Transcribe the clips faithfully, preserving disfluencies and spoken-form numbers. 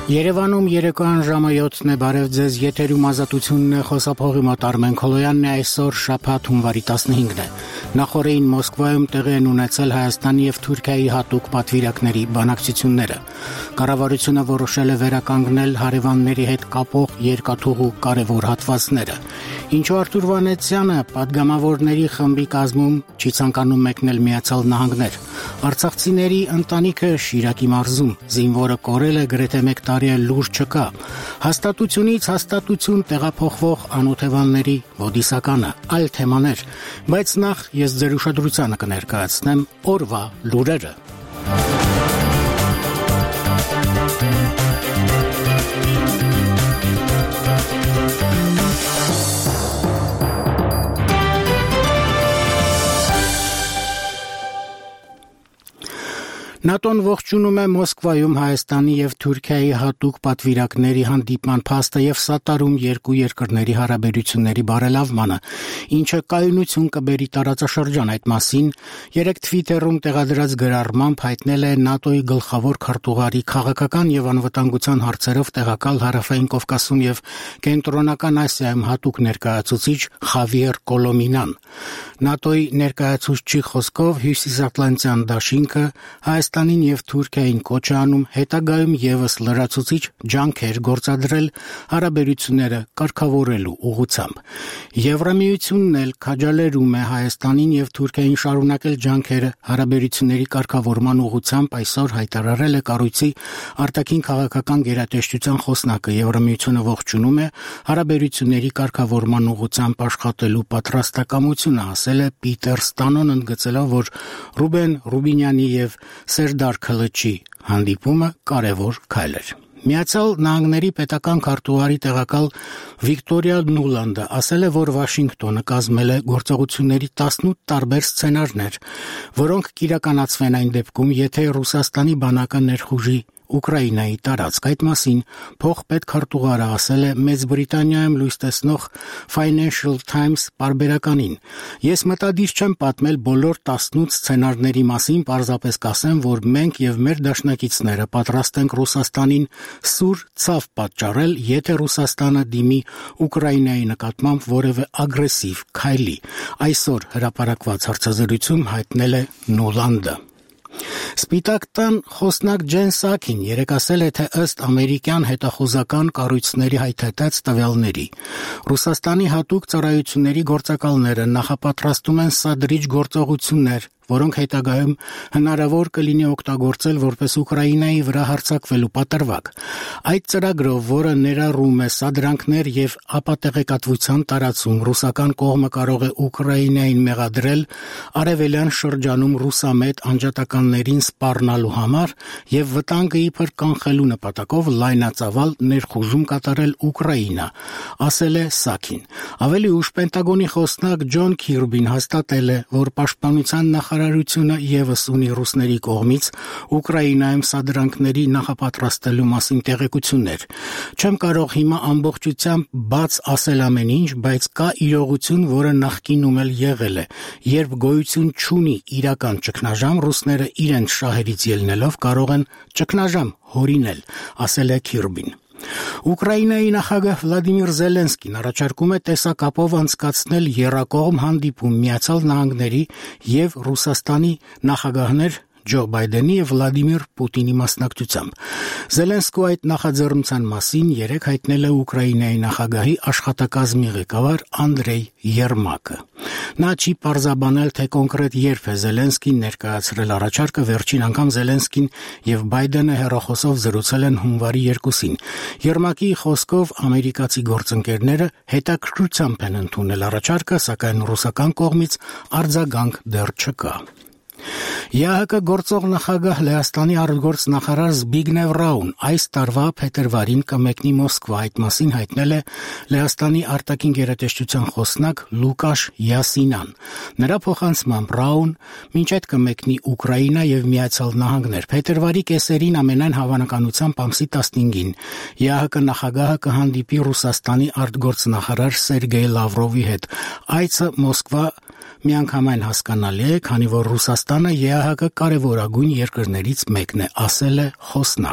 Երևանում երեկոյան ժամը յոթն է, բարև ձեզ, եթերում ազատությունն է, խոսափողի մոտ Արմեն Քոլոյանն է, այսօր շաբաթ հունվարի տասնհինգն է։ Նախօրեին Մոսկվայում տեղի են ունեցել Հայաստանի եւ Թուրքիայի հատուկ պատվիրակների բանակցությունները։ Կառավարությունը որոշել է վերականգնել հարևանների հետ կապող երկաթուղու կարևոր հատվածները։ Ինչու Արթուր Վանեցյանը պատգամավորների խմբի կազմում չի ցանկանում մեկնել Միացյալ Նահանգներ։ Արցախցիների ընտանիքը Շիրակի մարզում, զինվորը կորել է, գրեթե մեկ տարի է լուր չկա։ Հաստատությունից հաստատություն տեղափոխվող անօթևանների ոդիսականը, այլ թեմաներ, բայց նախ ես ձեր ուշադրությանը կներկայացնեմ օրվա լուրերը։ ՆԱՏՕ-ն ողջունում է Մոսկվայում Հայաստանի եւ Թուրքիայի հատուկ պատվիրակների հանդիպման փաստը եւ սատարում երկու երկրների հարաբերությունների բարելավմանը, ինչը կայունություն կբերի տարածաշրջան։ Այդ մասին երեկ Twitter-ում տեղադրած գրառմամբ հայտնել է ՆԱՏՕ-ի գլխավոր քարտուղարի քաղաքական եւ անվտանգության հարցերով տեղակալ Հարավային Կովկասում եւ Կենտրոնական Ասիայում հատուկ ներկայացուցիչ Խավիեր Կոլոմինան։ ՆԱՏՕ-ի ներկայացուցչի խոսքով Հյուսիսատլանտյան դաշինքը Հայաստանին եւ Թուրքիային կոչ է անում հետագայում եւս լրացուցիչ ջանքեր գործադրել հարաբերությունները կարգավորելու ուղղությամբ։ Եվրամիությունն էլ քաջալերում է Հայաստանին եւ Թուրքիային շարունակել ջանքերը հարաբերությունների կարգավորման ուղղությամբ, այսօր հայտարարել է կառույցի արտաքին քաղաքական գերատեսչության խոսնակը։ Եվրամիությունը ողջունում է հարաբերությունների կարգավորման ուղղությամբ աշխատելու պատրաստակամությունը, ասել է Պիտեր Ստանոն, ընդգծելով, որ Ռուբեն Ռուբինյանի եւ Սերդար Քլչի հանդիպումը կարևոր քայլ էր։ Միացյալ Նահանգների պետական քարտուղարի տեղակալ Վիկտորիա Նուլանդը ասել է, որ Վաշինգտոնը կազմել է գործողությունների տասնութ տարբեր սցենարներ, որոնք կիրականացվեն այն դեպքում, եթե Ռուսաստանի բանակը ներխուժի Ուկրաինայի տարածք։ Այդ մասին փոխպետքարտուղարը ասել է Մեծ Բրիտանիայում լույս տեսնող Financial Times պարբերականին. Ես մտադիր չեմ պատմել բոլոր տասնութ սցենարների մասին, պարզապես կասեմ, որ մենք եւ մեր դաշնակիցները պատրաստ ենք Ռուսաստանին սուր ցավ պատճառել, եթե Ռուսաստանը դիմի Ուկրաինայի նկատմամբ որևէ ագրեսիվ քայլի։ Այսօր հրապարակված հարցազրույցում հայտնել է Նոլանդը։ Սպիտակ տան խոսնակ Ջեն Սաքին երեկ ասել է, թե ըստ ամերիկյան հետախուզական կառույցների հայթայթած տվյալների Ռուսաստանի հատուկ ծառայությունների գործակալները նախապատրաստում են սադրիչ գործողություններ, որոնք հետագայում հնարավոր կլինի օգտագործել որպես Ուկրաինայի վրա հարձակվելու պատրվակ։ Այդ ծրագրով, որը ներառում է սադրանքներ եւ ապատեղեկատվության տարածում, ռուսական կողմը կարող է Ուկրաինային մեղադրել արևելյան շրջանում ռուսամետ անջատականներին սպառնալու համար եւ վտանգը իբր կանխելու նպատակով լայնածավալ ներխուժում կատարել Ուկրաինա, ասել է Սաքին։ Ավելի ուշ Պենտագոնի խոսնակ Ջոն Քիրբին հաստատել է, որ պաշտպանության նախարարությունը եւս ունի ռուսների կողմից Ուկրաինայում սադրանքների նախապատրաստելու մասին տեղեկություններ։ Չեմ կարող հիմա ամբողջությամբ բաց ասել ամեն ինչ, բայց կա իրողություն, որը նախկինում էլ եղել է, երբ գոյություն չունի իրական ճգնաժամ, ռուսները իրենց շահերից ելնելով կարող են ճգնաժամ հորինել, ասել է Քիրբին։ Ուկրաինայի նախագահ Վլադիմիր Զելենսկին առաջարկում է տեսակապով անցկացնել եռակողմ հանդիպում Միացյալ Նահանգների եւ Ռուսաստանի նախագահներ Ջո Բայդենի եւ Վլադիմիր Պուտինի մասնակցությամբ։ Զելենսկու այդ նախաձեռնության մասին երեկ հայտնել է Ուկրաինայի նախագահի աշխատակազմի ղեկավար Անդրեյ Երմակը։ Նա չի պարզաբանել, թե կոնկրետ երբ է Զելենսկին ներկայացրել առաջարկը, վերջին անգամ Զելենսկին եւ Բայդենը հեռախոսով զրուցել են հունվարի երկուսին։ Երմակի խոսքով ամերիկացի գործընկերները հետաքրքրությամբ են ընդունել առաջարկը, սակայն ռուսական կողմից արձագանք դեռ չկա։ ԵԱՀԿ գործող նախագահ Լեհաստանի արտգործ նախարար Զբիգնև Ռաուն այս տարվա փետրվարին կմեկնի Մոսկվա, այդ մասին հայտնել է Լեհաստանի արտաքին գերատեսչության խոսնակ Լուկաշ Յասինան։ Նրա փոխանցմամբ Ռաուն մինչ այդ կմեկնի Ուկրաինա եւ Միացյալ Նահանգներ։ Փետրվարի կեսերին ամենայն հավանականությամբ ամսի տասնհինգին ԵԱՀԿ նախագահը կհանդիպի Ռուսաստանի արտգործ նախարար Սերգեյ Լավրովի հետ։ Այցը Մոսկվա միանգամայն հասկանալի է, քանի որ Ռուսաստանը ԵԱՀԿ կարևորագույն երկրներից մեկն է, ասել է խոսնակը։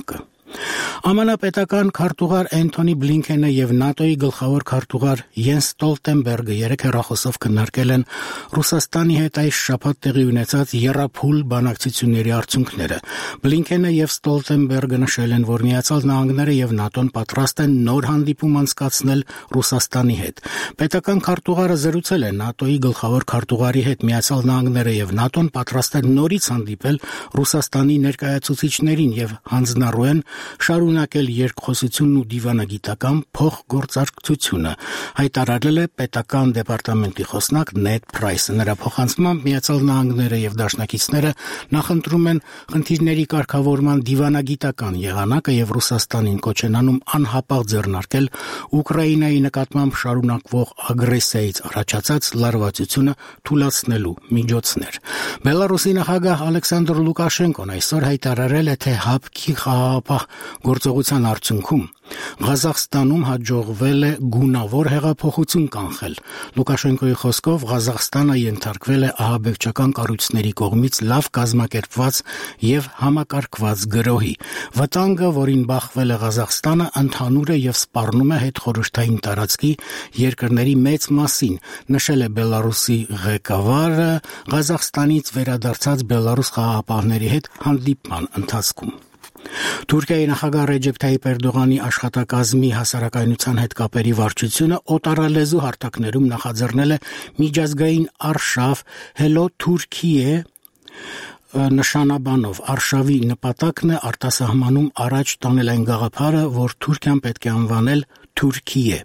Է մ ն պետական քարտուղար Էնթոնի Բլինքենը եւ ՆԱՏՕ-ի գլխավոր քարտուղար Յենս Ստոլտենբերգը երեկ հեռախոսով քննարկել են Ռուսաստանի հետ այս շաբաթ տեղի ունեցած եռափուլ բանակցությունների արդյունքները։ Բլինքենը եւ Ստոլտենբերգը նշել են, որ Միացյալ Նահանգները եւ ՆԱՏՕ-ն պատրաստ են նոր հանդիպում անցկացնել Ռուսաստանի հետ։ Պետական քարտուղարը զրուցել է ՆԱՏՕ-ի գլխավոր քարտուղարի հետ։ Միացյալ Նահանգները եւ ՆԱՏՕ-ն պատրաստ են նորից հանդիպել Ռուսաստանի ներկայացուցիչներին եւ հանձնառու են շարունակել երկխոսությունն ու դիվանագիտական փոխգործակցությունը, հայտարարել է պետական դեպարտամենտի խոսնակ Նեդ Պրայսը։ Նրա փոխանցմամբ Միացյալ Նահանգները եւ դաշնակիցները նախընտրում են խնդիրների կարգավորման դիվանագիտական եղանակը եւ Ռուսաստանին կոչ են անում անհապաղ ձեռնարկել Ուկրաինայի նկատմամբ շարունակվող ագրեսիայից առաջացած լարվածությունը թույլատնելու միջոցներ։ Բելարուսի նախագահ Ալեքսանդր Լուկաշենկոն այսօր հայտարարել է, թե հապկի խաղաղապահ գործողության արդյունքում Ղազախստանում հաջողվել է գունավոր հեղափոխություն կանխել։ Լուկաշենկոյի խոսքով Ղազախստանը ենթարկվել է ահաբեկչական կառույցների կողմից լավ կազմակերպված եւ համակարգված գրոհի։ Վտանգը, որին բախվել է Ղազախստանը, ընդհանուր է եւ սպառնում է հետխորհրդային տարածքի երկրների մեծ մասին, նշել է Բելարուսի ղեկավարը Ղազախստանից վերադարձած Բելարուս խաղաղապահների հետ հանդիպման ընթացքում։ Թուրքիայի նախագահ Ռեջեփ Թայիպ Էրդողանի աշխատակազմի հասարակայնության հետ կապերի վարչությունը օտարալեզու հարթակներում նախաձեռնել է միջազգային արշավ Hello Turkey նշանաբանով։ Արշավի նպատակն է արտասահմանում առաջ տանել այն գաղափարը, որ Թուրքիան պետք է անվանել Թուրքիե։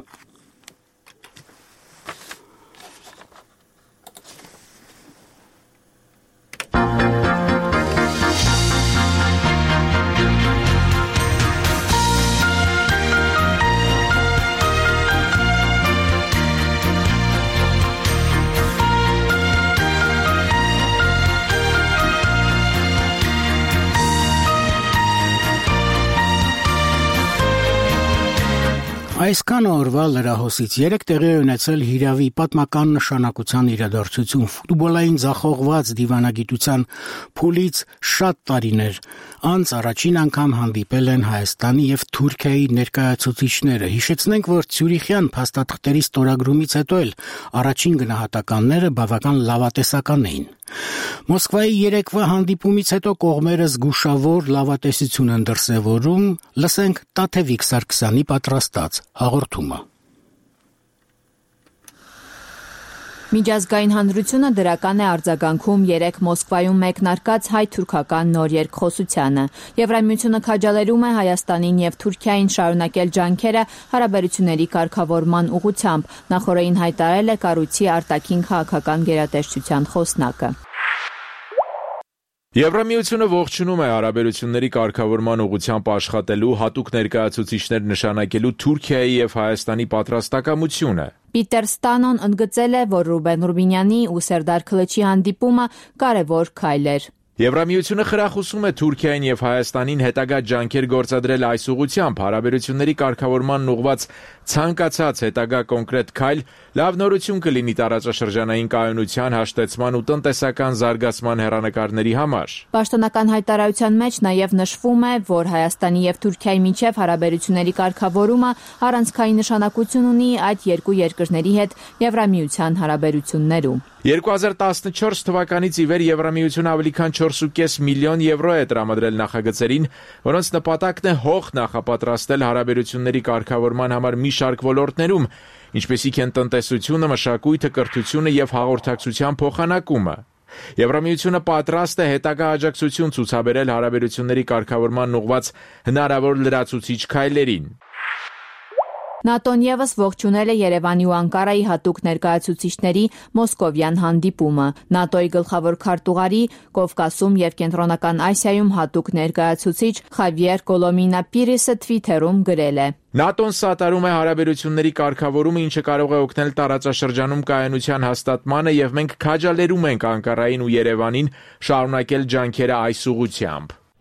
Այսքան օրվա լրահոսից երեք տեղի է ունեցել Հիրավի պատմական նշանակության իրադարձություն։ Ֆուտբոլային ձախողված դիվանագիտության փուլից շատ տարիներ անց առաջին անգամ հանդիպել են Հայաստանի եւ Թուրքիայի ներկայացուցիչները։ Հիշեցնենք, որ Ցյուրիխյան փաստաթղթերի ստորագրումից հետո էլ առաջին գնահատականները բավական լավատեսական էին։ Մոսկվայի երեկվա հանդիպումից հետո կողմերը զգուշավոր լավատեսություն են դրսևորում, լսենք Տաթևիկ Սարգսյանի պատրաստած հաղորդումը։ Միջազգային հանրությունը դրական է արձագանքում երեք Մոսկվայում մեկնարկած հայ-թուրքական նոր երկխոսությանը։ Եվրամիությունը քաջալերում է Հայաստանին եւ Թուրքիային շարունակել ջանքերը հարաբերությունների կարգավորման ուղղությամբ, նախորդին հայտարարել է կառույցի արտաքին քաղաքական գերատեսչության խոսնակը։ Եվրամիությունը ողջունում է հարաբերությունների կարգավորման ուղղությամբ աշխատելու հատուկ ներկայացուցիչներ նշանակելու Թուրքիայի եւ Հայաստանի պատրաստակամությունը։ Պիտեր Ստանոն ընդգծել է, որ Ռուբեն Ռուբինյանի ու Սերդար Քլիչի հանդիպումը կարևոր քայլ էր։ Եվրամիությունը խրախուսում է Թուրքիային եւ Հայաստանին հետագա ջանքեր գործադրել այս ուղղությամբ, հարաբերությունների կարգավորմանն ուղղված ցանկացած հետագա կոնկրետ քայլ լավ նորություն կլինի տարածաշրջանային կայունության, հաշտեցման ու տնտեսական զարգացման հեռանկարների համար։ Պաշտոնական հայտարարության մեջ նաեւ նշվում է, որ Հայաստանի եւ Թուրքիայի միջև հարաբերությունների կարգավորումը առանցքային նշանակություն ունի այդ երկու երկրների հետ Եվրամիության հարաբերություններում։ երկու հազար տասնչորս թվականից ի վեր Եվրամիությունը ավելի քան չորս կես միլիոն եվրո է տրամադրել նախագծերին, որոնց նպատակն է հող նախապատրաստել հարաբերությունների կարգավորման համար մի շարք ոլորտներում, ինչպիսիք են տնտեսությունը, մշակույթը, կրթությունը եւ հաղորդակցության փոխանակումը։ Եվրամիությունը պատրաստ է հետագա աջակցություն ցուցաբերել հարաբերությունների կարգավորման ուղղված հնարավոր լրացուցիչ քայլերին։ ՆԱՏՕ-ն ևս ողջունել է Երևանի ու Անկարայի հատուկ ներկայացուցիչների մոսկովյան հանդիպումը։ ՆԱՏՕ-ի գլխավոր քարտուղարի Կովկասում եւ Կենտրոնական Ասիայում հատուկ ներկայացուցիչ Խավիեր Կոլոմինա Պիրիսը Թվիթերում գրել է. ՆԱՏՕ-ն սատարում է հարաբերությունների կարգավորումը, ինչը կարող է օգնել տարածաշրջանում կայունության հաստատմանը, եւ մենք քաջալերում ենք Անկարային ու Երևանին շարունակել ջանքերը այս ուղղությամբ։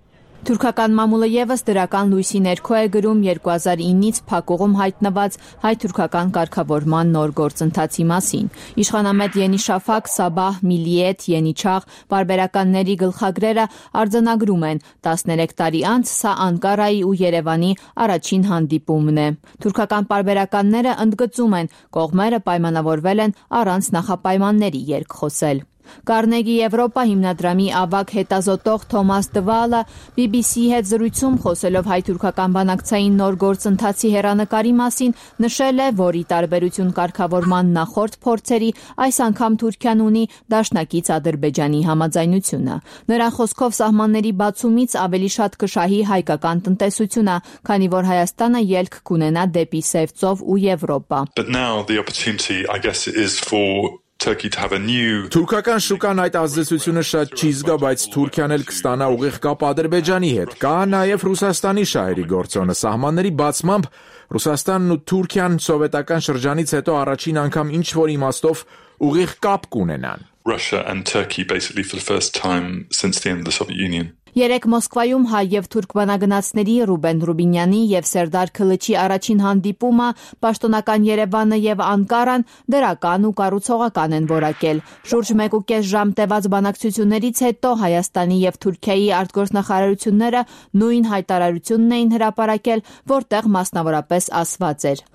Թուրքական մամուլը ևս դրական լույսի ներքո է գրում երկու հազար ինից փակուղում հայտնված հայ-թուրքական կարգավորման նոր գործընթացի մասին։ Իշխանամետ Ենիշաֆակ, Սաբահ, Միլիետ, Ենիչաղ պարբերականների գլխագրերը արձանագրում են տասներեք տարի անց սա Անկարայի ու Երևանի առաջին հանդիպումն է։ Թուրքական պարբերականները ընդգծում են, կողմերը պայմանավորվել են առանց նախապայմանների երկխոսել։ Կարնեգի Եվրոպա հիմնադրամի ավագ հետազոտող Թոմաս Դվալը բի բի սի-ի հետ զրույցում խոսելով հայ-թուրքական բանակցային նոր գործընթացի հեռանկարի մասին նշել է, որ ի տարբերություն կարգավորման նախորդ փորձերի, այս անգամ Թուրքիան ունի դաշնակից Ադրբեջանի համաձայնությունը։ Նրա խոսքով սահմանների բացումից ավելի շատ կշահի հայկական տնտեսությունը, քանի որ Հայաստանը ելք կունենա դեպի Սև ծով ու Եվրոպա։ But now the opportunity, I guess, is for Turkey to have a new Թուրքական շուկան այդ ազդեցությունը շատ չի զգա, բայց Թուրքիան էլ կստանա ուղիղ կապ Ադրբեջանի հետ։ Կա նաև Ռուսաստանի շահերի գործոնը։ Սահմանների բացմամբ Ռուսաստանն ու Թուրքիան սովետական շրջանից հետո առաջին անգամ ինչ-որ իմաստով ուղիղ կապ կունենան։ Russia and Turkey basically for the first time since the end of the Soviet Union. Երեկ Մոսկվայում հայ եւ թուրք բանագնացների Ռուբեն Ռուբինյանի եւ Սերդար Քլիչի առաջին հանդիպումը պաշտոնական Երևանը եւ Անկարան դրական ու կառուցողական են որակել։ Շուրջ մեկ ու կես ժամ տևած բանակցություններից հետո Հայաստանի եւ Թուրքիայի արտգործնախարարությունները նույն հայտարարությունն էին հրապարակել, որտեղ մասնավորապես ասված էր.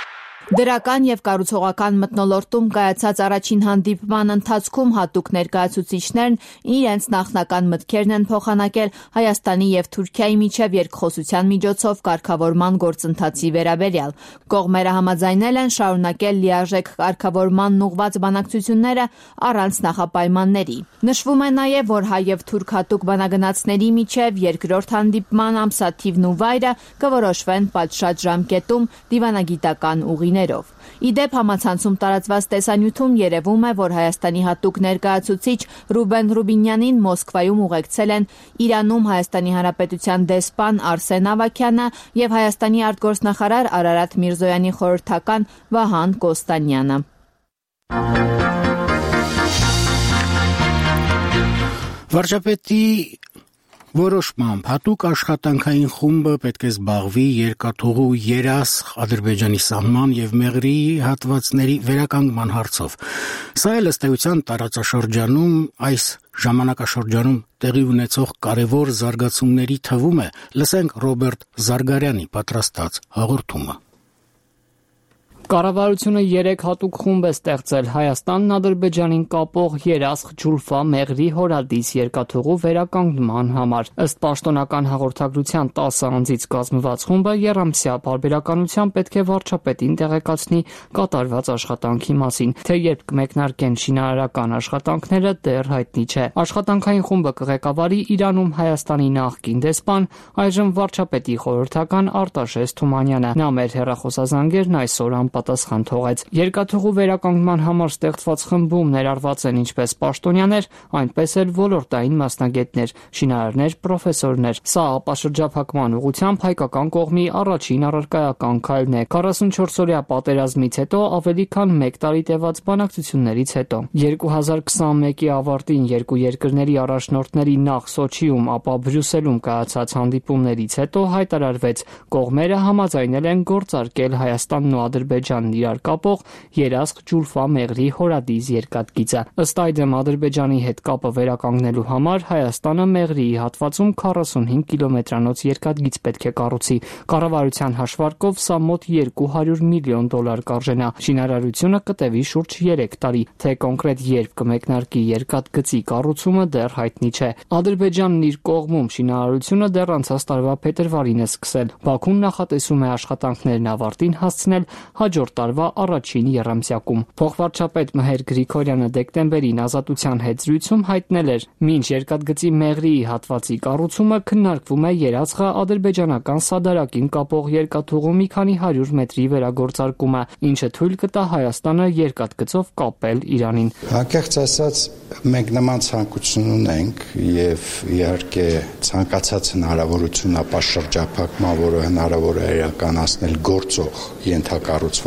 Դրական եւ կառուցողական մթնոլորտում կայացած առաջին հանդիպման ընթացքում հատուկ ներկայացուցիչներն իրենց նախնական մտքերն են փոխանակել Հայաստանի եւ Թուրքիայի միջև երկխոսության միջոցով կարգավորման գործընթացի վերաբերյալ։ Կողմերը համաձայնել են շարունակել լիարժեք կարգավորմանն ուղղված բանակցությունները առանց նախապայմանների։ Նշվում է նաեւ, որ հայ եւ թուրք հատուկ բանագնացների միջև երկրորդ հանդիպման ամսաթիվն ու վայրը կորոշվեն պատշաճ ժամկետում դիվանագիտական ուղիներով։ Իդեպ համացանցում տարածված տեսանյութում երևում է, որ Հայաստանի հատուկ ներկայացուցիչ Ռուբեն Ռուբինյանին Մոսկվայում ուղեկցել են Իրանում Հայաստանի Հանրապետության դեսպան Արսեն Ավագյանը եւ Հայաստանի արտգործնախարար Արարատ Միրզոյանի խորհրդական Վահան Կոստանյանը։ Վարչապետի որոշմամբ հատուկ աշխատանքային խումբը պետք է զբաղվի երկաթուղու երասխ Ադրբեջանի սահման եւ Մեղրի հատվածների վերականգնման հարցով։ Սա էլ ըստ էության տարածաշրջանում այս ժամանակաշրջանում տեղի ունեցող կարևոր զարգացումների թվում է։ Լսենք Ռոբերտ Զարգարյանի պատրաստած հաղորդումը։ Կառավարությունը երեք հատուկ խումբ է ստեղծել Հայաստանն Ադրբեջանին կապող երասխ Ջուլֆա Մեղրի հորադիս երկաթուղու վերականգնման համար։ Ըստ պաշտոնական հաղորդագրության տասը անձից կազմված խումբը եռամսյա պարբերականությամբ պետք է վարչապետին տեղեկացնի կատարված աշխատանքի մասին, թե երբ կմեկնարկեն շինարարական աշխատանքները դեռ հայտնի չէ։ Աշխատանքային խումբը կղեկավարի Իրանում Հայաստանի նախկին դեսպան, այժմ վարչապետի խորհրդական Արտաշես Թումանյանը։ Նա մեր հեռախոսազանգերն այսօր պատասխան թողեց։ Երկաթուղու վերականգնման համար ստեղծված խմբում ներառված են ինչպես պաշտոնյաներ, այնպես էլ ոլորտային մասնագետներ, շինարարներ, պրոֆեսորներ։ Սա ապաշրջափակման ուղղությամբ հայկական կողմի առաջին առարկայական քայլն է։ քառասունչորս-օրյա պատերազմից հետո ավելի քան մեկ տարի տևած բանակցություններից հետո։ երկու հազար քսաներկի ավարտին երկու երկրների առաջնորդների նախ Սոչիում, ապա Բրյուսելում կայացած հանդիպումներից հետո հայտարարվեց, կողմերը համաձայնել են գործարկել Հայաստանն ու Ադրբեջանն իրար կապող երասխ Ջուլֆա Մեղրի հորադիս երկաթգիծը։ Ըստ այդմ Ադրբեջանի հետ կապը վերականգնելու համար Հայաստանը Մեղրիի հատվածում քառասունհինգ կիլոմետրանոց երկաթգիծ պետք է կառուցի։ Կառավարության հաշվարկով սա մոտ երկու հարյուր միլիոն դոլար կարժենա։ Շինարարությունը կտևի շուրջ երեք տարի, թե կոնկրետ երբ կմեկնարկի երկաթգծի կառուցումը դեռ հայտնի չէ։ Ադրբեջանն իր կողմում շինարարությունը դեռ անցած տարվա փետրվարին է սկսել։ Բաքուն նախատեսում է աշխատանքներն ավարտին հասցնել հաջորդ տարվա առաջին եռամսյակում։ Փոխվարչապետ Մհեր Գրիգորյանը դեկտեմբերին Ազատության հետ զրույցում հայտնել էր, մինչ երկաթգծի Մեղրիի հատվածի կառուցումը քննարկվում է երասխը ադրբեջանական սադարակին կապող երկաթուղու մի քանի հարյուր մետրի վերագործարկումը, ինչը թույլ կտա Հայաստանը երկաթգծով կապել Իրանին։ Անկեղծ ասած, մենք նման ցանկություն ունենք եւ իհարկե ցանկացած հնարավորություն ապաշրջափակման, որը հնարավոր է իրականացնել գործող ենթակառուցված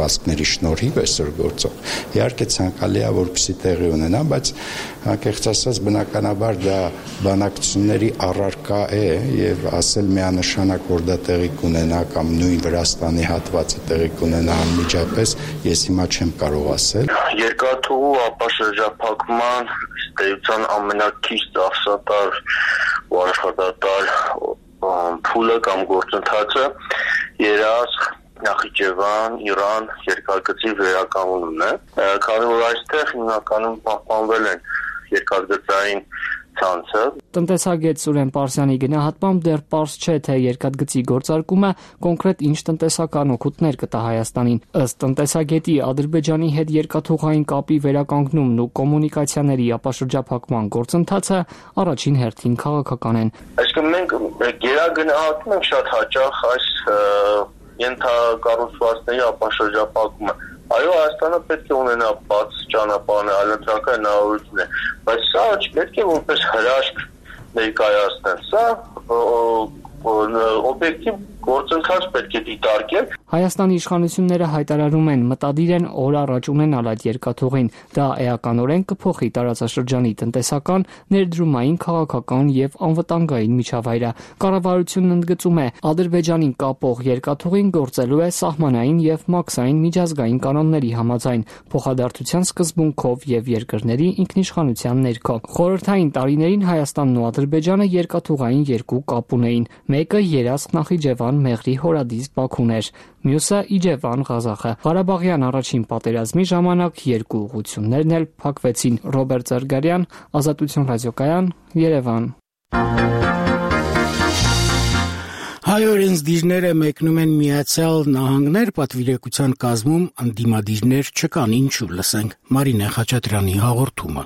դիտվածքների շնորհիվ այսօր գործող, իհարկե ցանկալի է, որպեսզի տեղի ունենա, բայց անկեղծ ասած բնականաբար դա բանակցությունների առարկա է եւ ասել միանշանակ, որ դա տեղի կունենա կամ նույն Վրաստանի հատվածը տեղի կունենա անմիջապես, ես հիմա չեմ կարող ասել։ Երկաթուղու ապաշրջափակման ստեյցան ամենակիչ ծախսատար ու աշխատատար փուլը կամ գործընթացը երաշխ Նախիջևան, Իրան երկաթգծի վերականգնումն է, քանի որ այստեղ հիմնականում պահպանվել են երկաթգծային ցանցը։ Տնտեսագետ Սուրեն Պարսյանի գնահատմամբ դեռ պարզ չէ, թե երկաթգծի գործարկումը կոնկրետ ինչ տնտեսական օգուտներ կտա Հայաստանին։ Ըստ տնտեսագետի, Ադրբեջանի հետ երկաթուղային կապի վերականգնումն ու կոմունիկացիաների ապաշրջափակման գործընթացը առաջին հերթին քաղաքական են։ Այսինքն մենք գերագնահատում ենք շատ հաճախ այս ենթակառուցվածքների ապաշրջափակումը։ Այո, Հայաստանը պետք է ունենա բաց ճանապարհներ, այլընտրանքային հնարավորություններ, բայց սա չպետք է որպես հրաշք ներկայացնել։ Սա օբյեկտիվ գործընթաց պետք է դիտարկել։ Հայաստանի իշխանությունները հայտարարում են մտադիր են օր առաջ ունենալ այդ երկաթուղին։ Դա էականորեն կփոխի տարածաշրջանի տնտեսական, ներդրումային, քաղաքական եւ անվտանգային միջավայրը։ Կառավարությունն ընդգծում է, Ադրբեջանին կապող երկաթուղին գործելու է սահմանային եւ մաքսային միջազգային կանոնների համաձայն, փոխադարձության սկզբունքով եւ երկրների ինքնիշխանության ներքո։ Խորհրդային տարիներին Հայաստանն ու Ադրբեջանը երկաթուղային երկու կապ ունեին։ Մեկը Երասխ Նախիջևան Մեղրի Հորադիս Բաքուն էր, մյուսը Իջևան Ղազախը։ Ղարաբաղյան առաջին պատերազմի ժամանակ երկու ուղղություններն էլ փակվեցին։ Ռոբերտ Զարգարյան, Ազատություն ռադիոկայան, Երևան։ Հայ օրենսդիրները մեկնում են Միացյալ Նահանգներ պատվիրակության կազմում ընդդիմադիրներ չկան, ինչու լսենք Մարինե Խաչատրյանի հաղորդումը։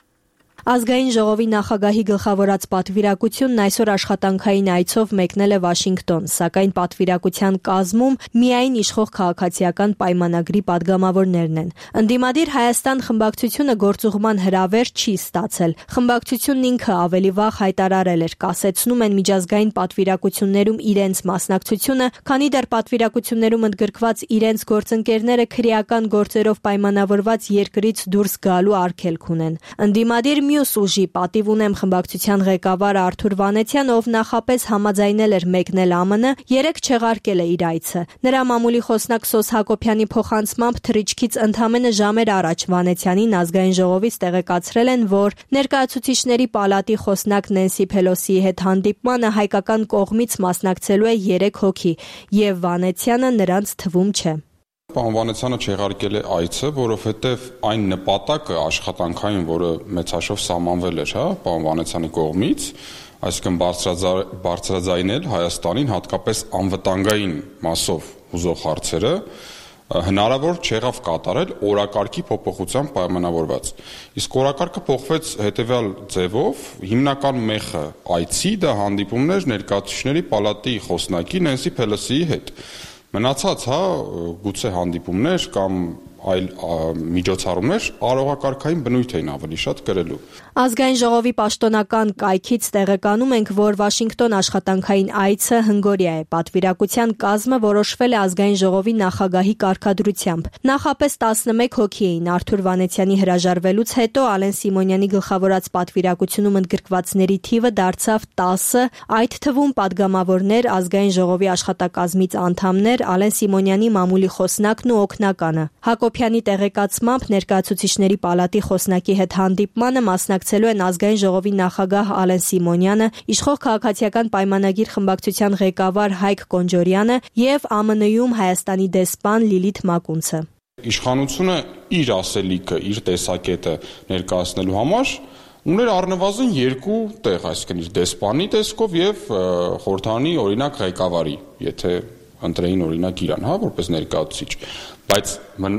Ազգային ժողովի նախագահի գլխավորած պատվիրակությունն այսօր աշխատանքային այցով մեկնել է Վաշինգտոն, սակայն պատվիրակության կազմում միայն իշխող քաղաքացիական պայմանագրի падգամավորներն են։ Ընդդիմադիր Հայաստան խմբակցությունը գործուղման հրավեր չի ստացել։ Խմբակցությունն ինքը ավելի վաղ հայտարարել էր, կասեցնում են միջազգային պատվիրակություններում իրենց մասնակցությունը, քանի դեռ պատվիրակություններում ընդգրկված իրենց գործընկերները քրեական գործերով պայմանավորված երկրից դուրս գալու արգելք ունեն։ Ընդդիմադիր Մյուս ուժի պատիվ ունեմ խմբակցության ղեկավար Արթուր Վանեցյան, ով նախապես համաձայնել էր մեկնել ԱՄՆ, երեք չեղարկել է իր այցը։ Նրա մամուլի խոսնակ Սոս Հակոբյանի փոխանցմամբ թռիչքից ընդամենը ժամեր առաջ Վանեցյանին ազգային ժողովից տեղեկացրել են, որ ներկայացուցիչների պալատի խոսնակ Նենսի Փելոսիի հետ հանդիպմանը հայկական կողմից մասնակցելու է երեք հոգի, եւ Վանեցյանը նրանց թվում չէ։ Պարոն Վանեցյանը չեղարկել է այցը, որովհետև այն նպատակը աշխատանքային, որը մեծաշով սահմանվել էր, հա, պարոն Վանեցյանի կողմից, այսինքն բարձրաձայնել Հայաստանին հատկապես անվտանգային մասով հուզող հարցերը, հնարավոր չեղավ կատարել օրակարգի փոփոխությամբ պայմանավորված։ Իսկ օրակարգը փոխվեց հետևյալ ձևով, հիմնական մեխը այցի դա հանդիպումներ ներկայացուցիչների պալատի խոսնակի Նենսի Փելոսիի հետ։ Մնացած, հա, գուցե հանդիպումներ կամ այլ միջոցառումներ արողակարգային բնույթ էին ավելի շատ կրելու։ Ազգային ժողովի պաշտոնական կայքից տեղեկանում ենք, որ Վաշինգտոն աշխատանքային այցը հնգօրյա է։ Պատվիրակության կազմը որոշվել է ազգային ժողովի նախագահի կարգադրությամբ։ Նախապես տասնմեկ հոգի էին։ Արթուր Վանեցյանի հրաժարվելուց հետո Ալեն Սիմոնյանի գլխավորած պատվիրակությունում ընդգրկվածների թիվը դարձավ տասը, այդ թվում падգամավորներ, ազգային ժողովի աշխատակազմից անդամներ, Ալեն Սիմոնյանի մամուլի խոսնակն ու օգնականը։ Հակոբյանի տեղեկացմամբ ներկայացուցիչների պալատի խոսնակի հետ հանդիպմանը մասնակցելու են ազգային ժողովի նախագահ Ալեն Սիմոնյանը, իշխող քաղաքացիական պայմանագիր խմբակցության ղեկավար Հայկ Կոնջորյանը եւ ԱՄՆ-ում Հայաստանի դեսպան Լիլիթ Մակունցը։ Իշխանությունը իր ասելիքը, իր տեսակետը ներկայացնելու համար ուներ առնվազն երկու տեղ, այսինքն իր դեսպանի տեսքով եւ խորհրդանի օրինակ ղեկավարի, եթե ընտրեին օրինակ իրան, հա, որպես ներկայացուցիչ, բայց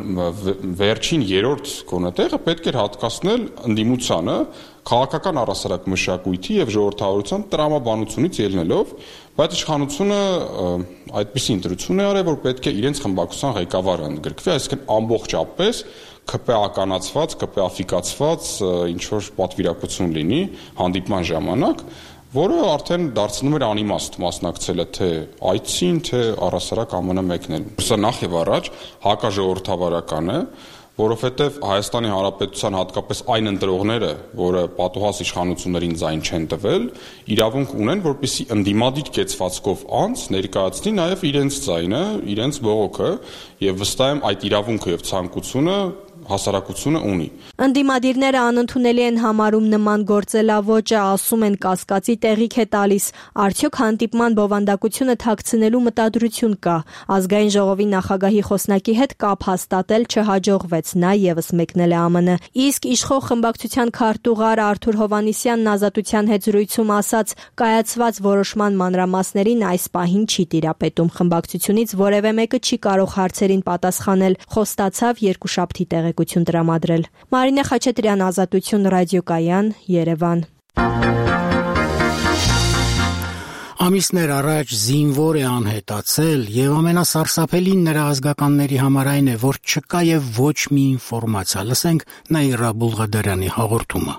վերջին երրորդ կոնետեղը պետք էր հատկացնել ընդդիմությանը քաղաքական առասարակ մշակույթի եւ ժողովրդավարության տրամաբանությունից ելնելով, բայց իշխանությունը այդպիսի ընտրություն է արել, որ պետք է իրենց խմբակցության ղեկավարը ընդգրկվի, այսինքն ամբողջապես ԿՊԱ-ականացված, ԿՊԱ-ֆիկացված ինչ որ պատվիրակություն լինի հանդիպման ժամանակ, որը արդեն դարձնում էր անիմաստ մասնակցելը թե այցին, թե առասարակ ԱՄՆ մեկնելուն։ Սա նախ եւ առաջ հակաժողովրդավարական է, որովհետև Հայաստանի Հանրապետության հատկապես այն ընտրողները, որը պատուհաս իշխանություններին ձայն չեն տվել, իրավունք ունեն, որպեսզի ընդդիմադիր կեցվածքով անց ներկայացնի նաև իրենց ձայնը, իրենց բողոքը, եւ վստահ եմ այդ իրավունքը եւ ցանկությունը հասարակությունը ունի։ Ընդդիմադիրները անընդունելի են համարում նման գործելավոճը, ասում են կասկածի տեղիք է տալիս, արդյոք հանդիպման բովանդակությունը թաքցնելու մտադրություն կա։ Ազգային ժողովի նախագահի խոսնակի հետ կապ հաստատել չհաջողվեց, նա եւս մեկնել է ԱՄՆ։ Իսկ իշխող խմբակցության քարտուղար Արթուր Հովհաննիսյանն Ազատության հետ զրույցում ասաց, կայացված որոշման մանրամասներին այս պահին չի տիրապետում, խմբակցությունից որևէ մեկը չի կարող հարցերին պատասխանել, խոստացավ երկուշաբթի տեղեկություն տրամադրել։ Մարինե Խաչատրյան, Ազատություն ռադիոկայան, Երևան։ Ամիսներ առաջ զինվոր է անհետացել եւ ամենասարսափելին նրա ազգականների համար այն է, որ չկա եւ ոչ մի ինֆորմացիա։ Լսենք Նաիրա Բուլղադարյանի հաղորդումը։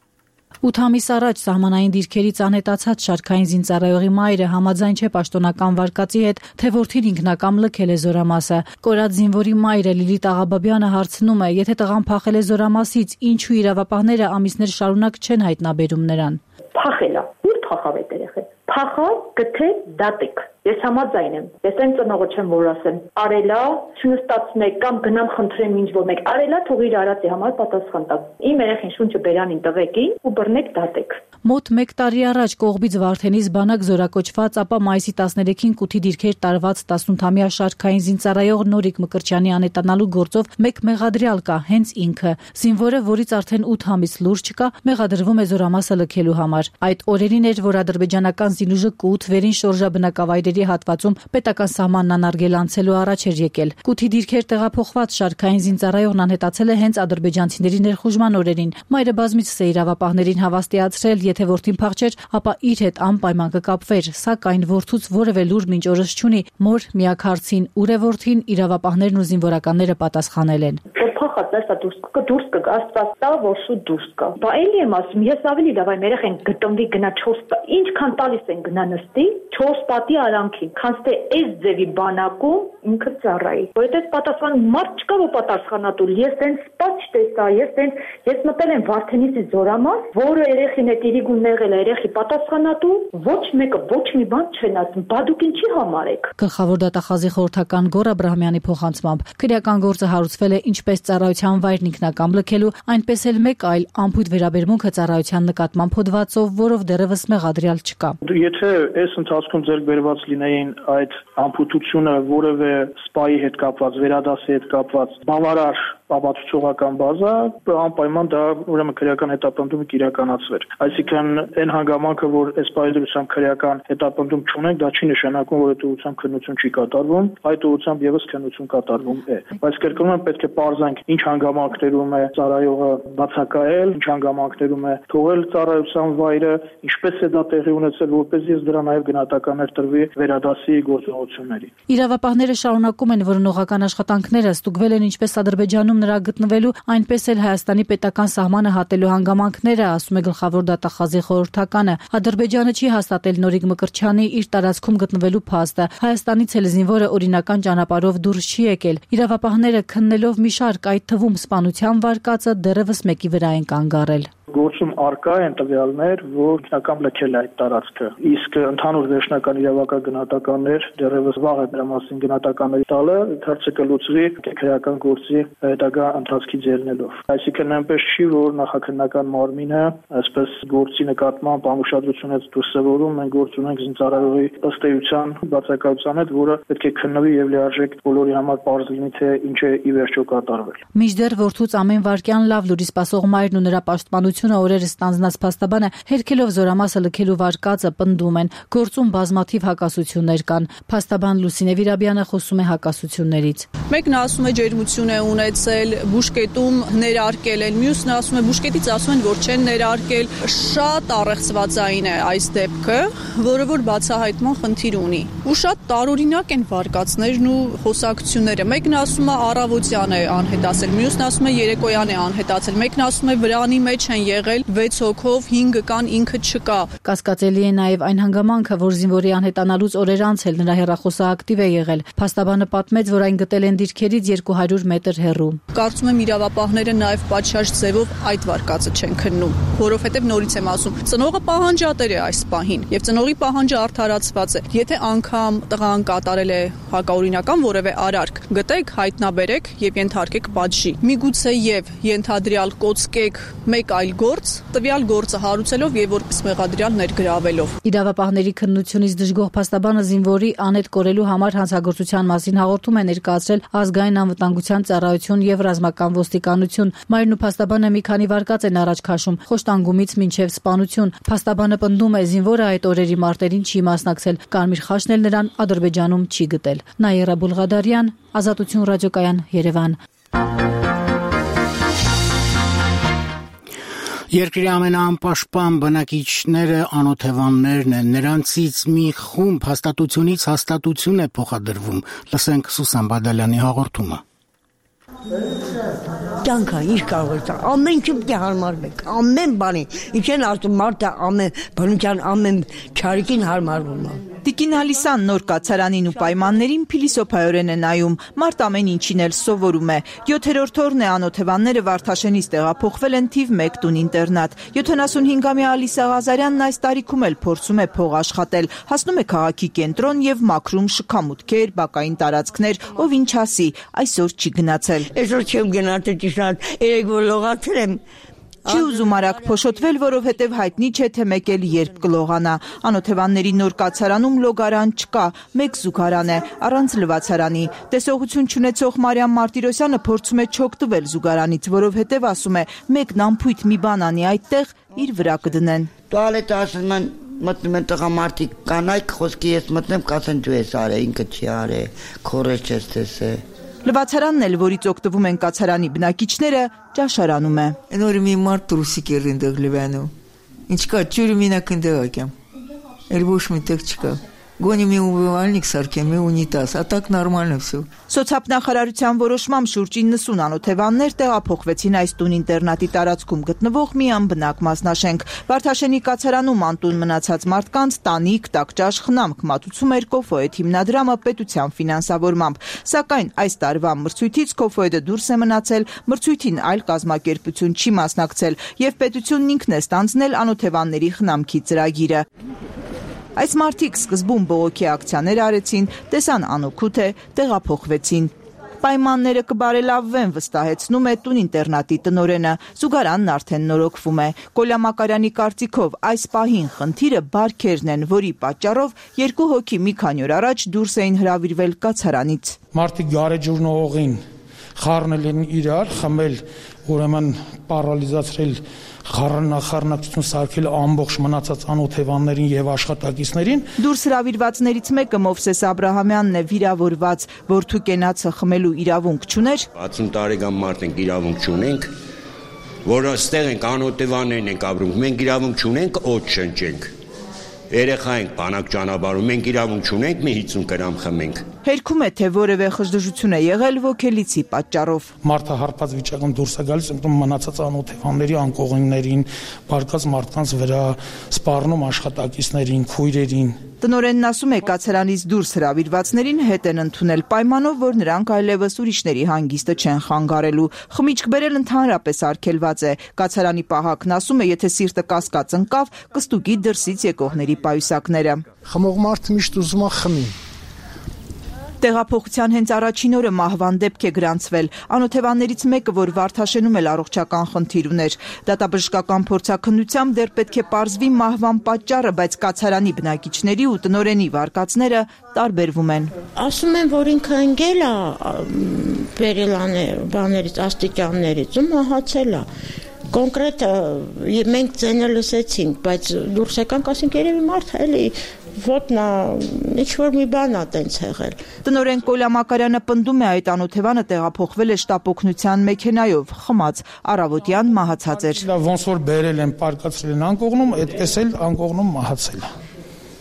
ութ ամիս առաջ սահմանային դիրքերից անհետացած շարքային զինծառայողի մայրը համաձայն չէ պաշտոնական վարկածի հետ, թե որդին ինքնակամ լքել է զորամասը։ Կորած զինվորի մայրը Լիլիթ Աղաբաբյանը հարցնում է, եթե տղան փախել է զորամասից, ինչու իրավապահները ամիսներ շարունակ չեն հայտնաբերում նրան։ Փախել է, ուր փախավ այդ երեխան։ Փախավ գթե դատիկ։ Ես համաձայն եմ։ Ես այն ծնողը չեմ, որ ասեմ, արելա, չնստացնեք կամ գնամ խնդրեմ ինչ որ մեկ արելա, թող իր արածի համար պատասխան տա։ Իմ երեխին շունչը բերանին տվեկին ու բռնեք դատեք։ Մոտ մեկ տարի առաջ Կողբից Վարդենիս բանակ զորակոչված, ապա մայիսի տասներեքին կութի դիրքեր տարված տասնութամյա շարքային զինծառայող Նորիկ Մկրտչյանի անետանալու գործով մեկ մեղադրյալ կա, հենց ինքը։ Զինվորը, որից արդեն ութ ամիս լուրջ չկա, մեղադրվում է զորամասը լքելու համար։ Այդ օրերին էր, որ ադրբեջանական զինուժը կութ վերին շորժաբնակավայրերի հատվածում պետական սահմանն անարգել անցելու առաջ էր եկել։ Կութի դիրքեր տեղափոխված շարքային զինծառայողն անհետացել է հենց ադրբեջանցիների ներխուժման օրերին։ Մայրը բազմիցս է իրավապահներին հավաստիացրել, եթե որդին փախչեր, ապա իր հետ անպայման կկապվեր, սակայն որդուց որևէ լուր մինչ օրս չունի։ Մոր միակ հարցին՝ ուր է որդին, իրավապահներն ու զինվորականները պատասխանել են։ Փախած է դուրս կգա, դուրս կգա, Աստված տա, որ շուտ դուրս գա։ Բա էլի եմ ասում, ես ավելի լավ այ մեր երեխեն գտնվի գնա չորս պա, ինչքան տալիս են գնա նստի, չորս պատի արանքին, քանց թե այս ձևի բանակում ինքը ծառայի։ Որովհետեւ պատասխան մարդ չկա, որ պատասխանատու։ Ես տենց սպա չտեսա, ես տենց ես մտել եմ Վարդենիսի զորամաս, որը երեխին է տիրիգուն եղել է, երեխի պատասխանատու, ոչ մեկը ոչ մի բան չեն ասում։ Բա դուք ինչի համար եք։ Գլխավոր դատախազի խորհրդական Գոռ Աբրահամյանի փոխանցմամբ քրեական գործը հարուցվել է ինչպես ծառայության վայրն ինքնակամ լքելու, այնպես էլ մեկ այլ անփույթ վերաբերմունքը ծառայության նկատմամբ հոդվածով, որով դեռևս մեղադրյալ չկա։ Եթե այս ընթացքում ձեռք բերված լինեին այդ անփութությունը որևէ սպայի հետ կապված, վերադասի հետ կապված, բավարար ապացուցողական բազա, անպայման դա ուրեմն քրեական հետապնդումը կիրականացվեր։ Այսինքն այն հանգամանքը, որ այս բարեդրությամբ քրեական հետապնդում չունենք, դա չի նշանակում, որ այդ ուղղությամբ քննություն չի կատարվում, այդ ուղղությամբ եւս քննություն կատարվում է։ Բայց կրկնում եմ, պետք է պարզենք ինչ հանգամանքներում է ծառայողը բացակայել, ինչ հանգամանքներում է թողել ծառայության վայրը, ինչպես է դա տեղի ունեցել, որպեսզի դրա նաեւ գնահատականներ տրվի վերադասի գործողությունների։ Իրավապահները շարունակում են, որ նողական աշխատանքները ստուգվել են ինչպես Ադրբեջանում նրա գտնվելու, այնպես էլ Հայաստանի պետական սահմանը հատելու հանգամանքները, ասում է գլխավոր դատախազի խորհրդականը։ Ադրբեջանը չի հաստատել Նորիկ Մկրտչյանի իր տարածքում գտնվելու փաստը։ Հայաստանից էլ զինվորը օրինական ճանապարհով դուրս չի եկել։ Իրավապահները քննելով մի շարք, այդ թվում սպանության վարկածը, դեռևս մեկի վրա են կանգ առել։ Գործում արկա են տվյալներ, որ ինքնակամ լքել է այդ տարածքը։ Իսկ ընդհանուր վերջնական իրավական գնահատականներ դեռևս վաղ է դրա մասին գնահատականներ տալը, հարցը կլուծվի քրեական գործի հետագա ընթացքի ձեռնելով։ Այսինքն այնպես չի, որ նախաքննական մարմինը այսպես գործի նկատմամբ անուշադրություն է դուրսևորում, մենք գործ ունենք զինծառայողի ըստ էության բացակայության հետ, որը պետք է քննվի եւ լիարժեք բոլորի համար պարզ լինի, թե ինչ է ի վերջո կատարվել։ Մինչդեռ որդուց ամեն վարքյան լավ լուրի սպասող մայրն ու նրա պաշտպանությունը օրերս ստանձնած փաստաբանը հերքելով զորամասը լքելու վարկածը պնդում են, գործում բազմաթիվ հակասություններ կան։ Փաստաբան Լուսինե Վիրաբյանը խոսում է հակասություններից։ Մեկն ասում է ջերմություն է ունեցել, բուժկետում ներարկել են, մյուսն ասում է բուժկետից ասում են, որ չեն ներարկել։ Շատ առեղծվածային է այս դեպքը, որը որ բացահայտման խնդիր ունի։ Ու շատ տարօրինակ են վարկածներն ու խոսակցությունները։ Մեկն ասում է առավոտյան է անհետացել անհետացել, մյուսն ասում է երեկոյան է անհետացել, մեկն ասում է վրանի մեջ են եղել վեց հոգով, հինգը կան, ինքը չկա։ Կասկածելի է նաև այն հանգամանքը, որ զինվորի անհետանալուց օրեր անց էլ նրա հեռախոսը ակտիվ է եղել։ Փաստաբանը պատմեց, որ այն գտել են դիրքերից երկու հարյուր մետր հեռու։ Կարծում եմ իրավապահները նաև պատշաճ ձևով այդ վարկածը չեն քննում, որովհետև նորից եմ ասում, ծնողը պահանջատեր է այս պահին, եւ ծնողի պահանջը արդարացված է։ Եթե անգամ տղան կատարել է հակաօրինական որևէ արարք, գտեք, հայտնաբերեք եւ ենթարկեք պատժի։ Միգուցե եւ ենթադրյալ կոծկեք մեկ այլ գործ, տվյալ գործը հարուցելով եւ որպես մեղադրյալ ներգրավելով։ Իրավապահների քննությունից դժգոհ փաստաբանը զինվորի անետ կորելու համար հանցագործության մասին հաղորդում է ներկայացրել ազգային անվտանգության ծառայություն եւ ռազմական ոստիկանություն։ Մայրն ու փաստաբանը մի քանի վարկած են առաջ քաշում, խոշտանգումից մինչեւ սպանություն։ Փաստաբանը պնդում է, զինվորը այդ օրերի մարտերին չի մասնակցել, կարմիր խաչն էլ նրան Ադրբեջանում չի գտել։ Նաիրա Բուլղադարյան, Ազատություն ռադիոկայան, Երևան։ Երկրի ամենաանպաշտպան բնակիչները անօթևաններն են, նրանցից մի խումբ հաստատությունից հաստատություն է փոխադրվում։ Լսենք Սուսան Բադալյանի հաղորդումը։ Կյանքը ինչ կարող է, ամեն ինչ պետք է հարմարվեք, ամեն բանի, ինչ են ասում մարդը ամեն բնության ամեն չարիքին հարմարվում է։ Տիկին Ալիսան նոր կացարանին ու պայմաններին փիլիսոփայորեն է նայում, մարդ ամեն ինչին էլ սովորում է։ Յոթերորդ օրն է անօթևանները Վարդաշենից տեղափոխվել են թիվ մեկ տուն ինտերնատ։ յոթանասունհինգամյա Ալիսա Ղազարյանն այս տարիքում էլ փորձում է փող աշխատել, հասնում է քաղաքի կենտրոն եւ մաքրում շքամուտքեր, բակային տարածքներ, ով ինչ ասի, այսօր չի գնացել։ Այսօր չեմ գնացել, ճիշտ, երեք որ լողացել եմ։ Չի ուզում արագ փոշոտվել, որովհետև հայտնի չէ, թե մեկ էլ երբ կլողանա։ Անօթևանների նոր կացարանում լոգարան չկա, մեկ զուգարան է, առանց լվացարանի։ Տեսողություն չունեցող Մարիամ Մարտիրոսյանը փորձում է չօգտվել զուգարանից, որովհետև ասում է, մեկն ամփույթ մի բան անի այդտեղ, իր վրա կդնեն։ Տուալետը ասում են, մտնում են տղամարդիկ կանայք, խոսքի ես մտնեմ, կասեն դու ես արել, ինքը չի արել, քորես չես տեսել։ Լվացարանն էլ, որից օգտվում են կացարանի բնակիչները, ճաշարանում է։ Այն օրը մի մարդ տրուսիկ էր այնտեղ լվանում։ Ինչ կա, ջուրը մենակ այնտեղ եմ։ Էլ ոչ միտեղ չկա։ Գոնի մի ուվալնիկ սարքեմ, մի ունիտազ, а так нормально всё։ Սոցիալնախարարության որոշմամբ շուրջ իննսուն անօթևաններ տեղափոխվեցին այս տուն ինտերնատի տարածքում գտնվող մի անբնակ մասնաշենք։ Վարդաշենի կացարանում անտուն մնացած մարդկանց տանիք, տակճաշ, խնամք մատուցում էր Կոֆոեդ հիմնադրամը պետության ֆինանսավորմամբ։ Սակայն այս տարվա մրցույթից Կոֆոեդը դուրս է մնացել, մրցույթին այլ կազմակերպություն չի մասնակցել եւ պետությունն ինքն է ստանձնել անօթևանների խնամքի ծրագիրը։ Այս մարդիկ սկզբում բողոքի ակցիաներ արեցին, տեսան անօգուտ է, տեղափոխվեցին։ Պայմանները կբարելավվեն, վստահեցնում է տուն ինտերնատի տնօրենը, զուգարանն արդեն նորոգվում է։ Կոլյա Մակարյանի կարծիքով այս պահին խնդիրը բարքերն են, որի պատճառով երկու հոգի մի քանի օր առաջ դուրս էին հրավիրվել կացարանից։ Մարդիկ գարեջուրն օղին խառնել են իրար, խմել, ուրեմն պարալիզացրել խառնախառնակցություն սարքել ամբողջ մնացած անօթևաններին եւ աշխատակիցներին։ Դուրս հրավիրվածներից մեկը Մովսես Աբրահամյանն է, վիրավորված, որդու կենացը խմելու իրավունք չուներ։ վաթսուն տարեկան մարդ ենք, իրավունք չունենք, որ այստեղ ենք, անօթևաններն ենք ապրում, մենք իրավունք չունենք օդ շնչենք։ Երեխա ենք բանակ ճանապարհում, մենք իրավունք չունենք մի հիցուն գրամ խմենք։ Հերքում է, թե որևէ խժդժություն է եղել ոգելիցի պատճառով։ Մարդը հարբած վիճակում դուրս է գալիս, ընկնում մնացած անօթևանների, անկողիններին, բարկած մարդկանց վրա, սպառնում աշխատակիցներին, քույրերին։ Տնօրենն ասում է, կացարանից դուրս հրավիրվածներին հետ են ընդունել պայմանով, որ նրանք այլևս ուրիշների հանգիստը չեն խանգարելու։ Խմիչք բերել ընդհանրապես արգելված է։ Կացարանի պահակն ասում է, եթե սիրտը կասկած ընկավ, կստուգի դրսից եկողների պայուսակները։ Խմող մարդը միշտ ուզում է խմի։ Տեղափոխության հենց առաջին օրը մահվան դեպք է գրանցվել։ Անօթևաններից մեկը, որ Վարդաշենում էլ առողջական խնդիր ուներ։ Դատաբժշկական փորձաքննությամբ դեռ պետք է պարզվի մահվան պատճառը, բայց կացարանի բնակիչների ու տնօրենի վարկածները տարբերվում են։ Ասում են, որ ինքը ընկել է բերելաներ, բաներից, աստիճաններից ու մահացել է։ Կոնկրետ մենք ձենը լսեցինք, բայց դուրս եկանք, ասենք երևի մարդ էլի ոտնա ինչ-որ մի բան ա տենց եղել։ Տնօրեն Կոլյա Մակարյանը պնդում է, այդ անօթևանը տեղափոխվել է շտապօգնության մեքենայով, խմած, առավոտյան մահացած էր։ Ոնց որ բերել են, պարկացրել են անկողնում, այդպես էլ անկողնում մահացել է։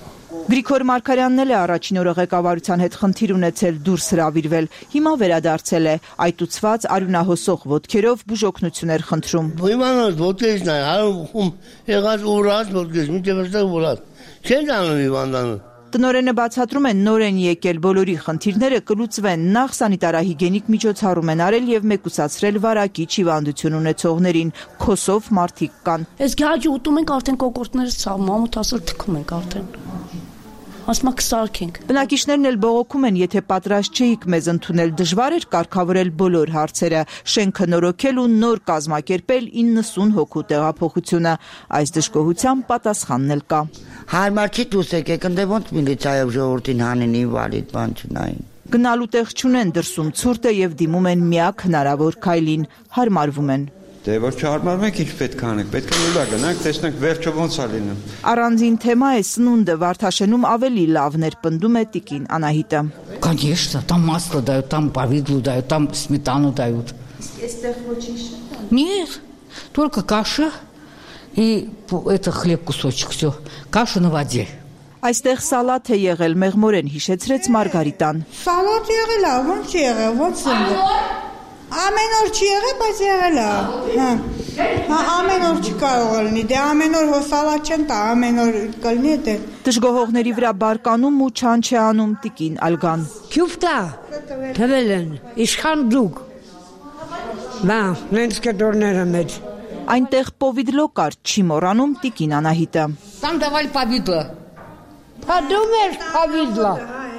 Գրիգոր Մարգարյանն էլ է առաջին օրը ղեկավարության հետ խնդիր ունեցել դուրս հրավիրվել, հիմա վերադարձել է, այտուցված արյունահոսող ոտքերով բուժօգնություն էր խնդրում։ Իմանալ ոտքերից նայ, հարում եղած ուռած ոտքերից, մինչև այստեղ ոլած, չեն անում հիվանդանը։ Տնօրենը բացատրում են նոր են եկել, բոլորի խնդիրները կլուծվեն, նախ սանիտարահիգենիկ միջոցառում են արել եւ մեկուսացրել վարակիչ հիվանդություն ունեցողներին, քոսով մարդիկ կան։ Այս գաճը ուտում ենք արդեն կոկորտներս ցավ, մամուտ ասել թքում ենք արդեն։ Ասма կսարքենք։ Բնակիչներն էլ բողոքում են, եթե պատրաստ չէիք մեզ ընդունել, դժվար էր կարգավորել բոլոր հարցերը, շենքը նորոգել ու նոր կազմակերպել իննսուն հոգու տեղափոխությունը։ Այս դժգոհության պատասխանն էլ կա։ Հարմար չի դուրս եկեք, ընդ ոնց միլիցիայով ժողովրդին հանեն ինվալիդ բան չնային։ Գնալու տեղ չունեն, դրսում ցուրտ է եւ դիմում են միակ հնարավոր քայլին, հարմարվում են։ Դե որ չհարմարվում եք, ինչ պետք է անենք, պետք է լուլա գնանք, տեսնենք վերջը ոնց է լինում։ Առանձին թեմա է սնունդը, Վարդաշենում ավելի լավն էր, պնդում է տիկին Անահիտը։ Конечно, там масло дают, там повидло дают, там сметану дают. Այստեղ ոչինչ չկա։ Нет, только каша и это хлеб кусочек, все. Каша на воде. Այստեղ սալատ է եղել, մեղմորեն հիշեցրեց Մարգարիտան։ Սալատ եղել է, ո՞նց եղել, ո՞նց է։ Ամեն օր չի եղել, բայց եղել է։ Հա։ Հա, ամեն օր չի կարող լինի։ Դե ամեն օր հոսալատ չեն տա, ամեն օր կլինի դե։ Դժգոհողների վրա բարկանում ու չան չի անում տիկին Ալգան։ Քյուֆտա։ Թվել են, իշխան դուք։ Բա, նենց կդորները մեջ։ Այնտեղ պովիդլո կար, չի մոռանում տիկին Անահիտը։ Там давали повидло. Подумаешь, повидло.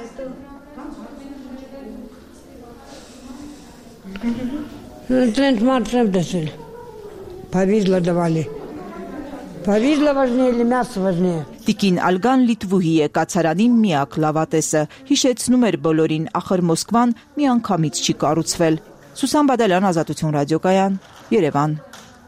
Трент марцев десել. Повидло давали. Повидло важнее или мясо важнее? Տիկին Ալգան Լիտվուհի է, կացարանի միակ լավատեսը, հիշեցնում էր բոլորին, ախր Մոսկվան միանգամից չի կառուցվել։ Սուսան Բադալյան, Ազատություն ռադիոկայան, Երևան։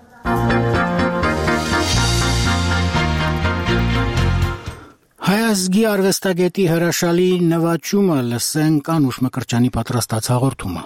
Հայազգի արվեստագետի հրաշալի նվաճումը լսենք Անուշ Մկրտչյանի պատրաստած հաղորդումը։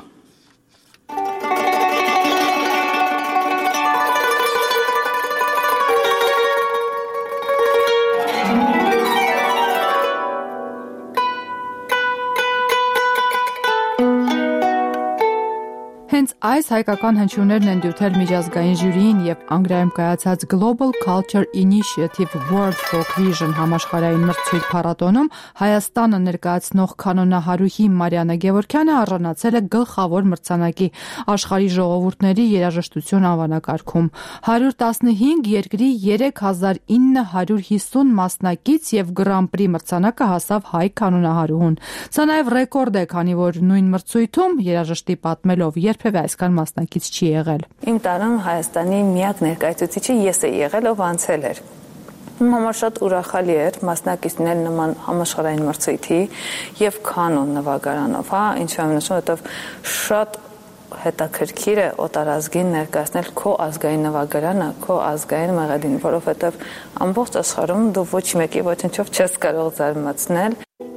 Հենց այս հայկական հնչյուններն են դյութել միջազգային ժյուրիին եւ Անգլիայում կայացած Global Culture Initiative World Folk Vision համաշխարհային մրցույթ փառատոնում Հայաստանը ներկայացնող կանոնահարուհի Մարիաննա Գևորգյանը արժանացել է գլխավոր մրցանակի աշխարհի ժողովուրդների երաժշտություն անվանակարգում։ հարյուր տասնհինգ երկրի երեք հազար ինը հարյուր հիսուն մասնակից եւ Grand Prix մրցանակը հասավ հայ կանոնահարուհուն։ Սա նաեւ ռեկորդ է, քանի որ նույն մրցույթում երաժշտի պատմելով երբևէ այսքան մասնակից չի եղել։ Իմ տարում Հայաստանի միակ ներկայացուցիչը ես եմ եղել, ով անցել էր։ Իմ համար շատ ուրախալի էր մասնակից լինել նման համաշխարհային մրցույթի եւ կանոն նվագարանով, հա, ինչու եմ նշում, որովհետեւ շատ հետաքրքիր է օտարազգին ներկայացնել քո ազգային նվագարանը, քո ազգային մեղեդին, որովհետեւ ամբողջ աշխարհում դու ոչ մեկի ոչնչով չես կարող զարմացնել։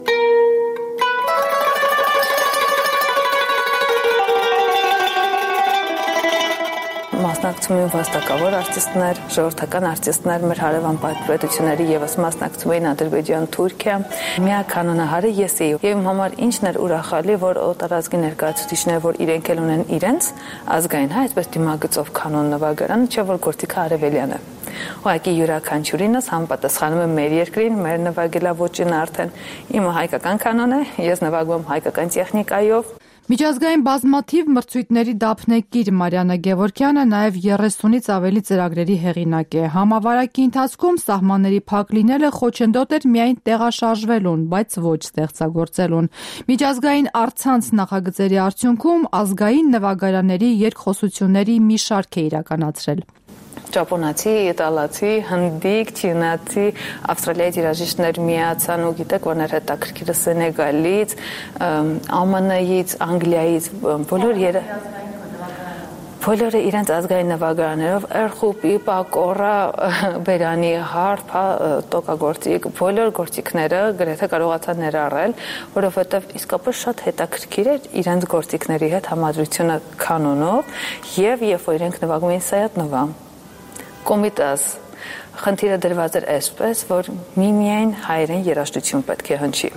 Մասնակցում էին վաստակավոր արտիստներ, ժողովրդական արտիստներ, մեր հարևան պետությունների եւս մասնակցում էին Ադրբեջան, Թուրքիա։ Միակ կանոնահարը ես էի։ Եվ իմ համար ինչն էր ուրախալի, որ օտարազգի ներկայացուցիչները, որ իրենք էլ ունեն իրենց ազգային, հա, այսպես դիմագծով կանոն նվագարանը, չէ՞ որ գործիքը արևելյան է։ Ուղղակի յուրաքանչյուրինս համապատասխանում է մեր երկրին, մեր նվագելավոճին արդեն։ Իմը հայկական կանոն է, ես նվագում հայկական տեխնիկայով։ Միջազգային բազմաթիվ մրցույթների դափնեկիր Մարիաննա Գևորգյանը նաև երեսունից ավելի ծրագրերի հեղինակ է։ Համավարակի ընթացքում սահմանների փակ լինելը խոչընդոտ էր միայն տեղաշարժվելուն, բայց ոչ ստեղծագործելուն։ Միջազգային առցանց նախագծերի արդյունքում ազգային նվագարանների երկխոսությունների մի շարք է իրականացրել։ Ճապոնացի, իտալացի, հնդիկ, չինացի, ավստրալիայի երաժիշտներ միացան ու գիտեք, որ հետաքրքիր է Սենեգալից, ԱՄՆ-ից, Անգլիայից, բոլոր երը բոլորը իրենց ազգային նվագարաններով էրխու, պիպա, կորա, բերանի, հարփ, տոկագործիկ, բոլոր գործիքները գրեթե կարողացան ներառել, որովհետև իսկապես շատ հետաքրքիր էր իրենց գործիքների հետ համադրությունը կանոնով եւ երբ որ իրենք նվագում էին Սայաթ նվա Կոմիտաս, խնդիրը դրված էր այսպես, որ միմիայն հայերեն երաժշտություն պետք է հնչի։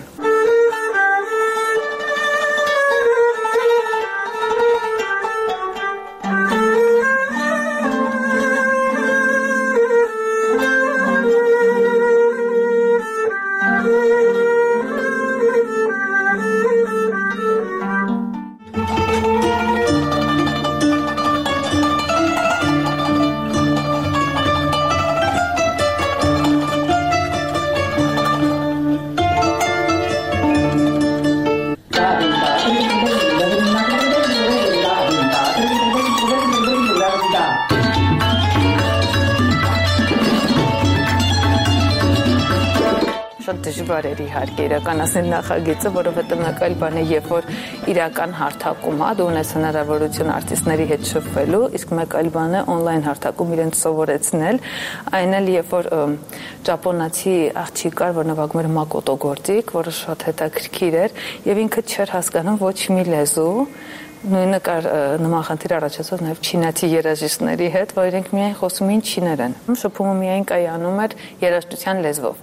Շատ դժվար էր իհարկե իրականացնել նախագիծը, որովհետև մեկ այլ բան է, երբ որ իրական հարթակում հա դու ունես հնարավորություն արտիստների հետ շփվելու, իսկ մեկ այլ բան է on-line հարթակում իրենց սովորեցնել, այն էլ երբ որ ճապոնացի աղջիկ կար, որ նվագում էր մակոտո գործիք, որը շատ հետաքրքիր էր, եւ ինքը չէր հասկանում ոչ մի լեզու, նույնը կար նման խնդիր առաջացավ նաև չինացի երաժիշտների հետ, որ իրենք միայն խոսում էին չիներեն։ Շփումը միայն կայանում էր երաժշտության լեզվով։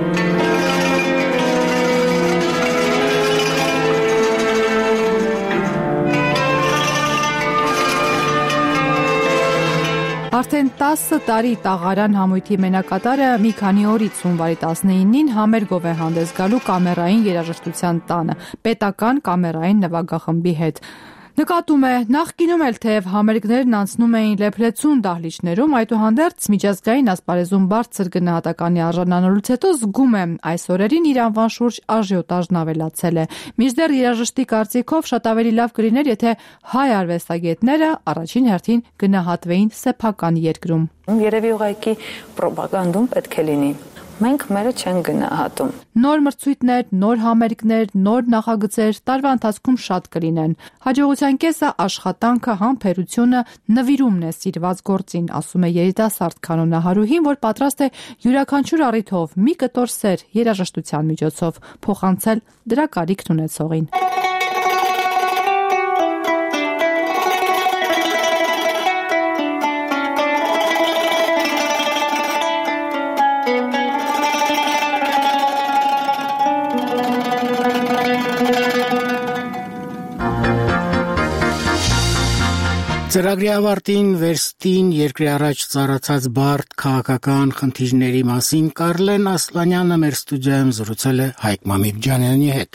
Արդեն տասը տարի տաղարան համույթի մենակատարը մի քանի օրից հունվարի տասնինին համերգով է հանդես գալու կամերային երաժշտության տանը, պետական կամերային նվագախմբի հետ։ Նկատում է, նախկինում էլ թեև համերգներն անցնում էին լեփլեցուն դահլիճներում, այդուհանդերձ միջազգային ասպարեզում բարձր գնահատականի արժանանալուց հետո զգում է այս օրերին իր անվան շուրջ աժիոտաժն ավելացել է։ Մինչդեռ երաժշտի կարծիքով շատ ավելի լավ կլիներ, եթե հայ արվեստագետները առաջին հերթին գնահատվեին սեփական երկրում։ Երևի ուղղակի պրոպագանդում պետք է լինի։ Մենք մերը չեն գնահատում։ Նոր մրցույթներ, նոր համերգներ, նոր նախագծեր տարվա ընթացքում շատ կլինեն։ Հաջողության կեսը աշխատանքը, համբերությունը, նվիրումն է սիրված գործին, ասում է երիտասարդ կանոնահարուհին, որ պատրաստ է յուրաքանչյուր առիթով մի կտոր սեր երաժշտության միջոցով փոխանցել դրա կարիքն ունեցողին։ Ծրագրի ավարտին վերստին երկրի առաջ ծառացած բարդ քաղաքական խնդիրների մասին Կարլեն Ասլանյանը մեր ստուդիայում զրուցել է Հայկ Մամիկյանյանի հետ։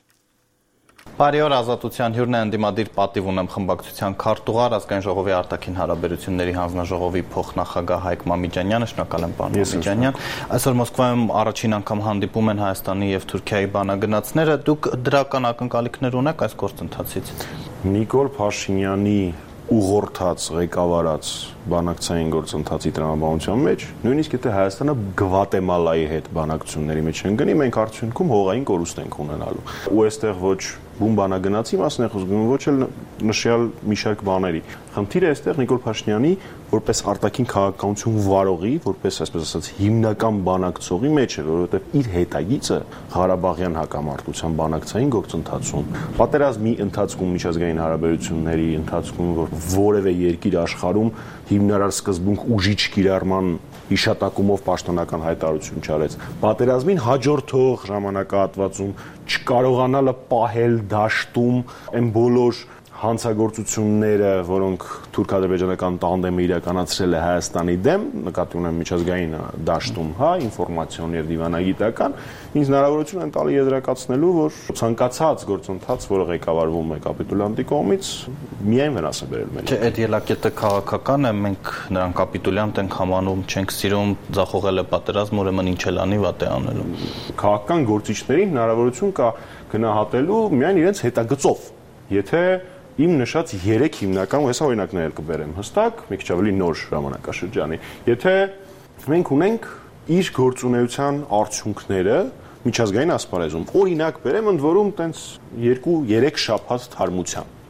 Բարի օր, Ազատության հյուրն է, ընդդիմադիր պատիվ ունեմ խմբակցության քարտուղար, ազգային ժողովի արտաքին հարաբերությունների հանձնաժողովի փոխնախագահ Հայկ Մամիկյանը, շնորհակալ եմ պարոն Մամիկյանյան։ Այսօր Մոսկվայում առաջին անգամ հանդիպում են Հայաստանի եւ Թուրքիայի բանագնացները, դուք դրական ակնկալիքներ ունեք այս գործընթացից։ Նիկոլ Փաշինյանի ուղղորդած, ղեկավարած բանակցային գործընթացի տրամաբանության մեջ, նույնիսկ եթե Հայաստանը Գվատեմալայի հետ բանակցությունների մեջ ընկնի, մենք արդյունքում հողային կորուստ ենք ունենալու։ Ու այստեղ ոչ բուն բանագնացի մասն է խոսում, ոչ էլ նշյալ մի շարք բաների։ Խնդիրը այստեղ Նիկոլ Փաշինյանի որպես արտաքին քաղաքականություն վարողի, որպես այսպես ասած հիմնական բանակցողի մեջ է, որովհետև իր հետագիծը Ղարաբաղյան հակամարտության բանակցային գործընթացում, պատերազմի ընթացքում միջազգային հարաբերությունների ընթացքում, որ որևէ երկիր աշխարհում հիմնարար սկզբունք ուժիչ կիրառման հիշատակումով պաշտոնական հայտարարություն չարեց։ Պատերազմին հաջորդող ժամանակահատվածում չկարողանալը պահել դաշտում այն բոլոր հանցագործությունները, որոնք թուրք-ադրբեջանական տանդեմը իրականացրել է Հայաստանի դեմ, նկատի ունեմ միջազգային դաշտում, հա, ինֆորմացիոն եւ դիվանագիտական, ինձ հնարավորություն են տալի եզրակացնելու, որ ցանկացած գործընթաց, որը ղեկավարվում է կապիտուլյանտի կողմից, միայն վնաս է բերել մեր։ Չէ, այդ ելակետը քաղաքական է, մենք նրան կապիտուլյանտ ենք համանում, չենք սիրում, ձախողել է պատերազմ, ուրեմն ինչ էլ անի, վատ է անելու։ Քաղաքական գործիչներին հնարավորություն կա գնահատելու միայն իրենց հետագծով, եթե իմ նշած երեք հիմնական, ու հեսա օրինակներ կբերեմ հստակ, մի քիչ ավելի նոր ժամանակաշրջանի։ Եթե մենք ունենք իր գործունեության արդյունքները միջազգային ասպարեզում, օրինակ բերեմ, ընդ որում տենց երկու երեք շաբաթ թարմության,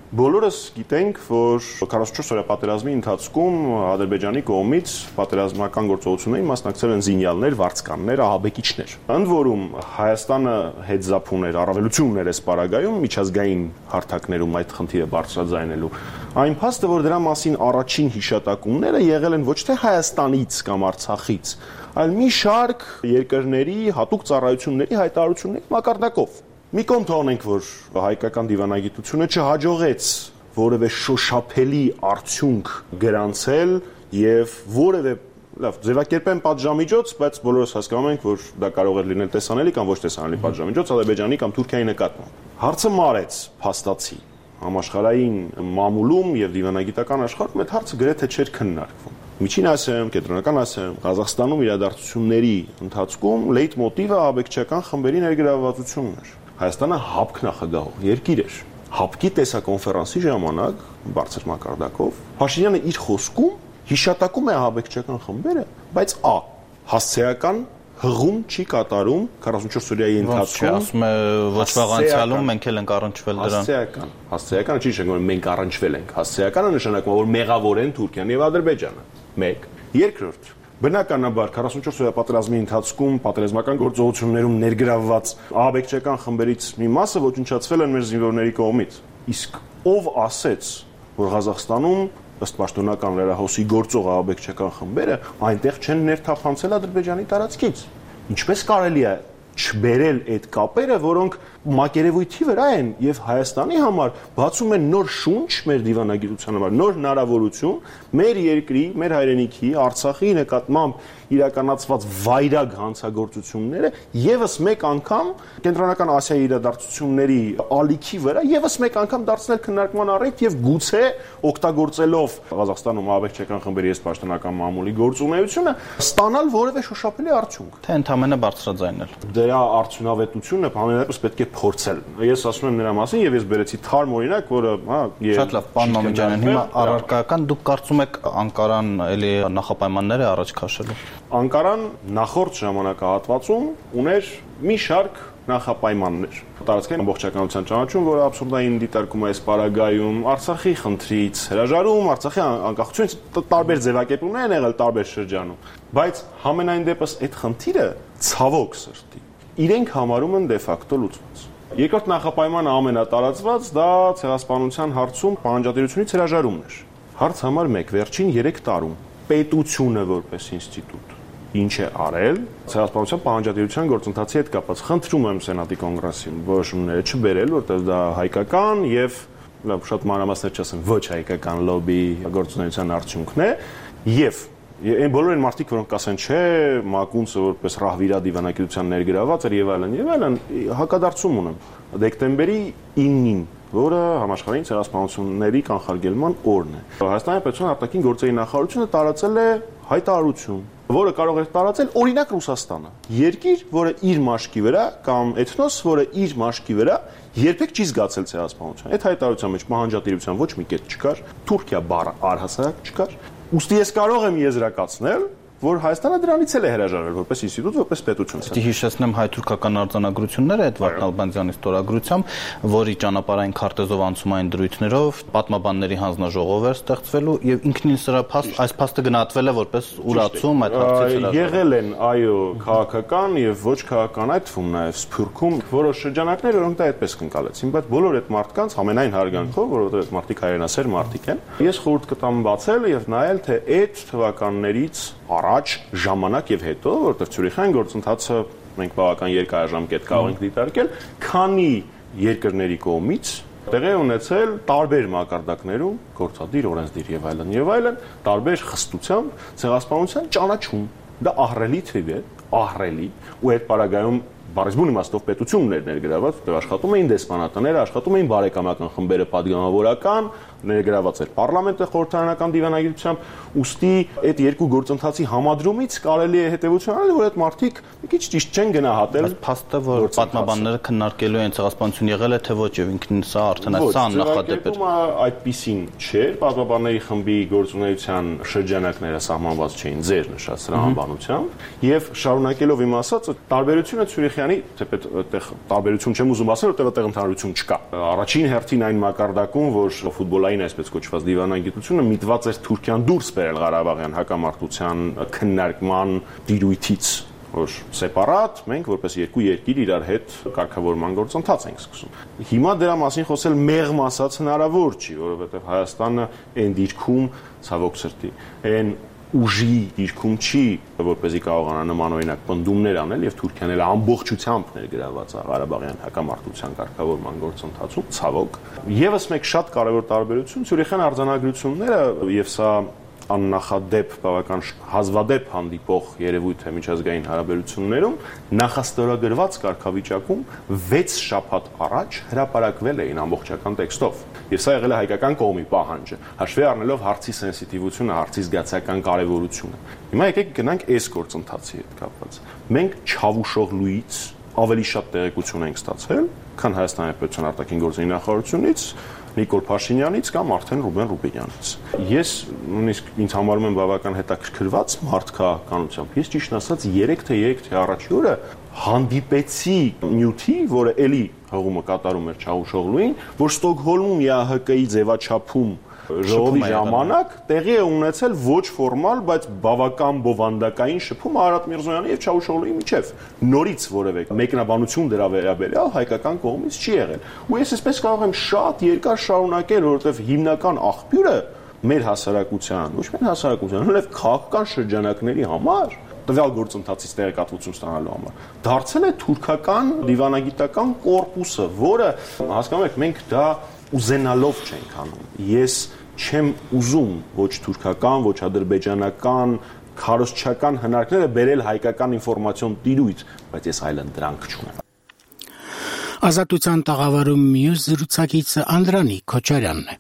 Բոլորս գիտենք, որ քառասունչորս օրյա պատերազմի ընթացքում Ադրբեջանի կողմից պատերազմական գործողություններին մասնակցել են զինյալներ, վարձկաններ, ահաբեկիչներ։ Ընդ որում Հայաստանը հետզափ ուներ առավելություններ այս պարագայում միջազգային հարթակներում այդ խնդիրը բարձրաձայնելու։ Այն փաստը, որ դրա մասին առաջին հիշատակումները եղել են ոչ թե Հայաստանից կամ Արցախից, այլ մի շարք երկրների հատուկ ծառայությունների հայտարարությունների մակարդակով։ Մի կողմ թողնենք, որ հայկական դիվանագիտությունը չհաջողեց որևէ շոշափելի արդյունք գրանցել եւ որևէ լավ ձևակերպեն պատժամիջոց, բայց բոլորս հասկանում ենք, որ դա կարող է լինել տեսանելի կամ ոչ տեսանելի պատժամիջոց Ադրբեջանի կամ Թուրքիայի նկատմամբ։ Հարցը մարեց փաստացի համաշխարհային մամուլում եւ դիվանագիտական աշխարհում այդ հարցը գրեթե չէր քննարկվում։ Միջին Ասիայում, Կենտրոնական Ասիայում, Ղազախստանում իրադարձությունների ընթացքում լեյտմոտիվը աբեկչական խմբերի ներգրավվածությունն էր։ Հայաստանը հապկ նախագահող երկիր էր։ Հապկի տեսակոնֆերանսի ժամանակ բարձր մակարդակով Փաշինյանը իր խոսքում հիշատակում է ահաբեկչական խմբերը, բայց ա հասցեական հղում չի կատարում քառասունչորս օրյայի ընթացքում, ասում է ոչ վաղ անցյալում մենք էլ ենք առնչվել դրան։ Հասցեական, հասցեականը չի շնորհում մենք առնչվել ենք։ Հասցեականը նշանակում է որ մեղավոր են Թուրքիան եւ Ադրբեջանը։ մեկ. Երկրորդ, բնականաբար քառասունչորս օրյա պատերազմի ընթացքում պատերազմական գործողություններում ներգրավված ահաբեկչական խմբերից մի մասը ոչնչացվել են մեր զինվորների կողմից։ Իսկ ով ասեց, որ Ղազախստանում ըստ պաշտոնական լրահոսի գործող ահաբեկչական խմբերը այնտեղ չեն ներթափանցել Ադրբեջանի տարածքից։ Ինչպես կարելի է չբերել այդ կապերը, որոնք մակերևույթի վրա են եւ Հայաստանի համար բացում են նոր շունչ մեր դիվանագիտության համար, նոր հնարավորություն մեր երկրի, մեր հայրենիքի, Արցախի նկատմամբ իրականացված վայրագ հանցագործությունները եւս մեկ անգամ Կենտրոնական Ասիայի իրադարձությունների ալիքի վրա եւս մեկ անգամ դարձնել քննարկման առիթ եւ գուցե օգտագործելով Ղազախստանում ահաբեկչական խմբերի ես պաշտոնական մամուլի գործունեությունը ստանալ որևէ շոշափելի արդյունք, թե ընդհանրապես բարձրաձայնել։ Դրա արդյունավետությունը բանալիպես պետք է փորձել։ Ես ասում եմ նրա մասին եւ ես բերեցի թարմ օրինակ, որը, հա, Շատ լավ, պարոն Մամեջանյան, հիմա առարկայական դուք կարծում եք Անկարան էլի նախապայմաններ է առաջ քաշելու։ Անկարան նախորդ ժամանակահատվածում ուներ մի շարք նախապայմաններ։ Տարածքային ամբողջականության ճանաչում, որը աբսուրդային դիտարկում է այս պարագայում, Արցախի խնդրից, հրաժարում, Արցախի անկախությունից տարբեր ձևակերպումներ են եղել տարբեր շրջանում, բայց համենայն դեպս այդ խնդիրը ցավոք սրտի իրենք համարում են դե ֆակտո լուծված։ Երկրորդ նախապայմանը ամենատարածված դա ցեղասպանության հարցում պահանջատիրությունից հրաժարումն էր։ Հարց համար մեկ, վերջին երեք տարում պետությունը որպես ինստիտուտ ինչ է արել ցեղասպանության պահանջատիրության գործընթացի հետ կապված։ Խնդրում եմ Սենատի կոնգրեսին որոշումները չբերել, որտեղ դա հայկական եւ լավ շատ մանրամասներ չասեմ ոչ հայկական լոբի գործունեության արդյունքն է եւ այն բոլոր այն մարդիկ, որոնք կասեն, չէ, Մակունցը որպես ռահվիրա դիվանագիտության ներգրաված էր եւ այլն եւ այլն, հակադարձում ունեմ։ Դեկտեմբերի իննին, որը համաշխարհային ցեղասպանությունների կանխարգելման օրն է։ Հայաստանի պետության արտաքին գործերի նախարարությունը տարածել է հայտարարություն, որը կարող է տարածել օրինակ Ռուսաստանը։ Երկիր, որը իր մաշկի վրա կամ էթնոս, որը իր մաշկի վրա երբեք չի զգացել ցեղասպանության։ Այդ հայտարարության մեջ պահանջատիրության ոչ մի կետ չկար, Թուրքիա բառը առհասարակ չկար։ Ուստի ես կարող եմ եզրակացնել, որ Հայաստանը դրանից էլ է հրաժարվել որպես ինստիտուտ, որպես պետություն։ Դե հիշեցնեմ հայ-թուրքական արձանագրությունները այդ Վարդան Ալբանդյանի ստորագրությամբ, որի ճանապարհային քարտեզով անցումային դրույթներով պատմաբանների հանձնաժողով էր ստեղծվելու եւ ինքնին սրա փաստ այս փաստը գնահատվել է որպես ուրացում այդ հարցից հրաժարվել։ Եղել են, այո, քաղաքական եւ ոչ քաղաքական այդ թվում նաեւ Սփյուռքում որոշ շրջանակներ, որոնք դա այդպես կընկալեցին, բայց բոլոր այդ մարդկանց ամենայն հարգանքով, որովհետեւ այդ մարդիկ հայրենասեր մարդիկ են, ես խորհուրդ կտամ բացել եւ նայել, թե այդ թվականներից առաջ ժամանակ եւ հետո, որտեղ Ցյուրիխյան գործընթացը մենք բավական երկարաժամկետ կարող ենք դիտարկել, քանի երկրների կողմից տեղի ունեցել տարբեր մակարդակներում գործադիր, օրենսդիր եւ այլն եւ այլն, տարբեր խստությամբ ցեղասպանության ճանաչում։ Դա ահռելի թիվ է, ահռելի, ու այդ պարագայում բարձրուն իմաստով պետություններ ներգրաված, որտեղ աշխատում էին դեսպանատները, աշխատում էին բարեկամական խմբերը պատգամավորական, ներգրաված էր պարլամենտը խորհրդարանական դիվանագիտությամբ, ուստի այդ երկու գործընթացի համադրումից կարելի է հետևություն անել, որ այդ մարդիկ մի քիչ ճիշտ չեն գնահատել։ Բայց փաստը, որ պատմաբանները քննարկելու են ցեղասպանություն եղել է, թե ոչ, եւ ինքնին սա արդեն այս աննախադեպ էր։ Այդպիսին չէր, պատմաբանների խմբի գործունեության շրջանակները սահմանված չէին ձեր նշած սրա անվանությամբ, եւ շարունակելով իմ ասածը, տարբերությունը Ցյուրիխի Սարգսյանի, թեպետ այդտեղ տարբերություն չեմ ուզում ասել, որտեղ այդտեղ ընդհանրություն չկա։ Առաջին հերթին այն մակարդակում, որ ֆուտբոլային այսպես կոչված դիվանագիտությունը միտված էր Թուրքիան դուրս բերել Ղարաբաղյան հակամարտության քննարկման տիրույթից, որ սեպարատ մենք որպես երկու երկիր իրար հետ կարգավորման գործընթաց ենք սկսում։ Հիմա դրա մասին խոսել մեղմ ասած հնարավոր չի, որովհետև Հայաստանը այն դիրքում ցավոք սրտի, այն ուժի դիրքում չի, որպեսզի կարողանա նման օրինակ պնդումներ անել եւ Թուրքիան էլ ամբողջությամբ ներգրաված է Ղարաբաղյան հակամարտության կարգավորման գործընթացում, ցավոք։ Եվս մեկ շատ կարևոր տարբերություն Ցյուրիխյան արձանագրությունները եւ սա աննախադեպ բավական հազվադեպ հանդիպող երևույթ է միջազգային հարաբերություններում նախաստորագրված կարգավիճակում վեց շաբաթ առաջ հրապարակվել էին ամբողջական տեքստով եւ սա եղել է հայկական կողմի պահանջը հաշվի առնելով հարցի սենսիտիվությունը, հարցի զգացական կարեւորությունը։ Հիմա եկեք գնանք այս գործընթացի հետ կապված։ Մենք Չավուշող լույից ավելի շատ տեղեկություն ենք ստացել, քան Հայաստանի Հանրապետության արտաքին գործերի նախարարությունից, Նիկոլ Փաշինյանից կամ արդեն Ռուբեն Ռուբինյանից։ Ես նույնիսկ ինձ համարում եմ բավական հետաքրքրված մարդկականությամբ։ Ես ճիշտ ասած երեք թե երեք թե առաջի օրը հանդիպեցի նյութի, որը էլի հողումը կատարում էր Չավուշօղլուին, որ Ստոկհոլմում ԵԱՀԿ-ի ձևաչափում ժողովի ժամանակ տեղի է ունեցել ոչ ֆորմալ, բայց բավական բովանդակային շփում Արարատ Միրզոյանի եւ Չավուշօղլուի միջեւ։ Նորից որևէ մեկնաբանություն դրա վերաբերյալ հայկական կողմից չի եղել։ Ու ես այսպես կարող եմ շատ երկար շարունակել, որովհետեւ հիմնական աղբյուրը մեր հասարակության, ոչ միայն հասարակության, այլև քաղաքական շրջանակների համար տվյալ գործընթացից տեղեկատվություն ստանալու համար դարձել է թուրքական դիվանագիտական կորպուսը, որը հասկանում եք մենք դա ուզենալով չենք անում։ Ես չեմ ուզում ոչ թուրքական, ոչ ադրբեջանական, քարոզչական հնարքները բերել հայկական ինֆորմացիոն տիրույթ, բայց ես այլն դրանք չունեմ։ Ազատության տաղավարում մյուս զրուցակիցը Անդրանիկ Քոչարյանն է։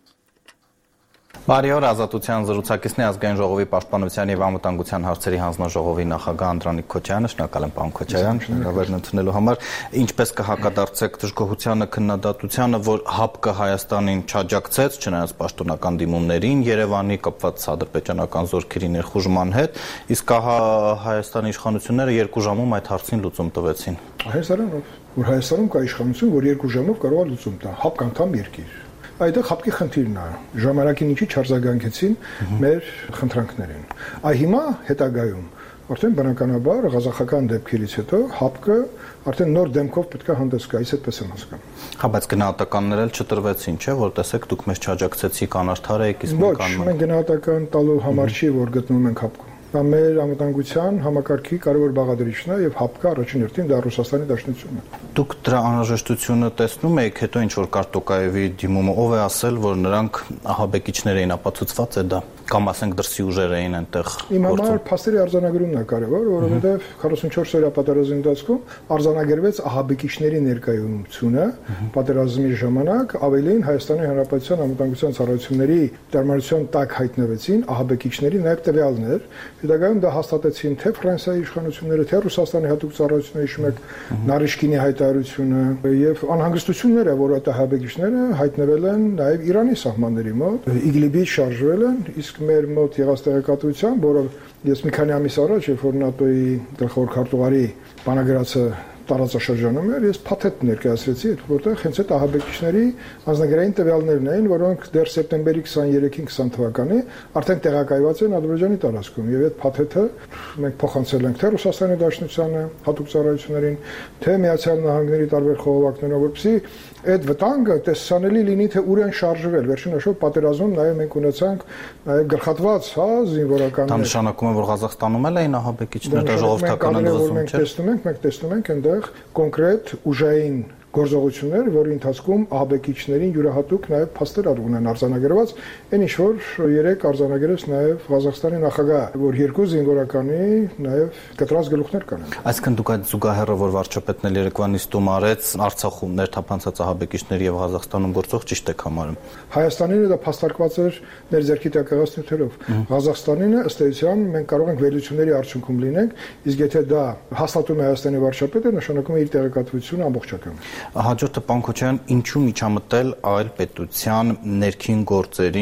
Բարի օր, Ազատության զրուցակիցն է Ազգային ժողովի պաշտպանության եւ անվտանգության հարցերի հանձնաժողովի նախագահ Անդրանիկ Քոչարյանը, շնորհակալ եմ պարոն Քոչարյան, հրավերն ընդունելու համար։ Ինչպես կհակադարձեք դժգոհությանը, քննադատությանը, որ ՀԱՊԿ-ը Հայաստանին չաջակցեց, չնայած պաշտոնական դիմումներին Երևանի կապված ադրբեջանական զորքերի ներխուժման հետ, իսկ ահա Հայաստանի իշխանությունները երկու ժամում այդ հարցին լուծում տվեցին։ Հայաստանով, որ Հայաստանում կա իշխանություն, որ երկու ժամով կարող է լուծում տա, ՀԱՊԿ անդամ երկիր։ Այդտեղ ՀԱՊԿ-ի խնդիրն է, ժամանակին ինչի չարձագանքեցին մեր խնդրանքներին։ Այ հիմա հետագայում արդեն բնականաբար ղազախական դեպքերից հետո ՀԱՊԿ-ը արդեն նոր դեմքով պետք է հանդես գա, այս այդպես եմ հասկանում։ Հա, բայց գնահատականներ էլ չտրվեցին, չէ՞, որ տեսեք դուք մեզ չաջակցեցիք, անարդար եք, իսկ մենք անմար։ Ոչ, մենք գնահատական տալու համար չի, որ գտնվում ենք ՀԱՊԿ-ում։ Դա մեր անվտանգության համակարգի կարևոր բաղադրիչն է եւ ՀԱՊԿ-ը առաջին հերթին դա Ռուսաստանի Դաշնությունն է։ Դուք դրա անհրաժեշտությունը տեսնում եք, հետո ինչ որ Կարտոկաևի դիմումը ով է ասել, որ նրանք ահաբեկիչներ էին, ապացուցված է դա, կամ ասենք դրսի ուժեր էին այնտեղ։ Իմ համար փաստերի արձանագրումն է կարևոր, որովհետեւ քառասունչորս օրյա պատերազմի ընթացքում արձանագրվեց ահաբեկիչների ներկայությունը պատերազմի ժամանակ, ավելին Հայաստանի Հանրապետության անվտանգության ծառայությունների դերմանության տակ հայտնվեցին ահաբեկիչների նաեւ տվյալներ։ Հետագայում դա հաստատեցին թե Ֆրանսիայի իշխանությունները, թե Ռուսաստանի հատուկ ծառայությունների շմեկ Նարիշկինի հայտարարությունը եւ անհանգստությունները, որ այդ ահաբեկիչները հայտնվել են նաեւ Իրանի սահմանների մոտ, Իգլիբից շարժվել են, իսկ մեր մոտ եղած տեղեկատվությամբ, որը ես մի քանի ամիս առաջ, երբ որ ՆԱՏՕ-ի գլխավոր քարտուղարի բանագրացը տարածաշրջանում էր, ես փաթեթ ներկայացրեցի, որտեղ հենց այդ ահաբեկիչների անձնագրային տվյալներն էին, որոնք դեռ սեպտեմբերի քսաներեքին քսան թվականի արդեն տեղակայված են Ադրբեջանի տարածքում, եւ այդ փաթեթը մենք փոխանցել ենք թե Ռուսաստանի Դաշնությանը, հատուկ ծառայություններին, թե Միացյալ Նահանգների տարբեր խողովակներով, որպեսզի այդ վտանգը տեսանելի լինի, թե ուր են շարժվել։ Վերջին հաշվով պատերազմում նաեւ մենք ունեցանք նաեւ գլխատված, հա, զինվորականներ։ Դա նշանակում է, որ Ղազախստանում էլ էին ահաբեկիչներ, դա ժողովրդական ընդվզում չէ։ Մենք տեսնում ենք, մենք տեսնում ենք այնտեղ կոնկրետ ուժային գործողություններ, որի ընթացքում ահաբեկիչներին յուրահատուկ նաև փաստեր ունեն արձանագրված, այն ինչ որ երեք արձանագրեց նաև Ղազախստանի նախագահ, որ երկու զինվորականի նաև կտրած գլուխներ կան։ Այսինքն դուք այդ զուգահեռը, որ վարչապետն էլ երեկվան նիստում արեց, Արցախում ներթափանցած ահաբեկիչների եւ Ղազախստանում գործող ճիշտ եք համարում։ Հայաստանին դա փաստարկված էր մեր ձեռքի տակ եղած նյութերով։ Ղազախստանին ըստ էության մենք կարող ենք վերլուծությունների արդյունքում լինենք, իսկ եթե դա հաստատում է Հայաստանի վարչապետը, նշանակում է իր տեղեկատվությունը ամբողջական։ Հաջորդը պարոն Քոչարյան, ինչու միջամտել այլ պետության ներքին գործերին,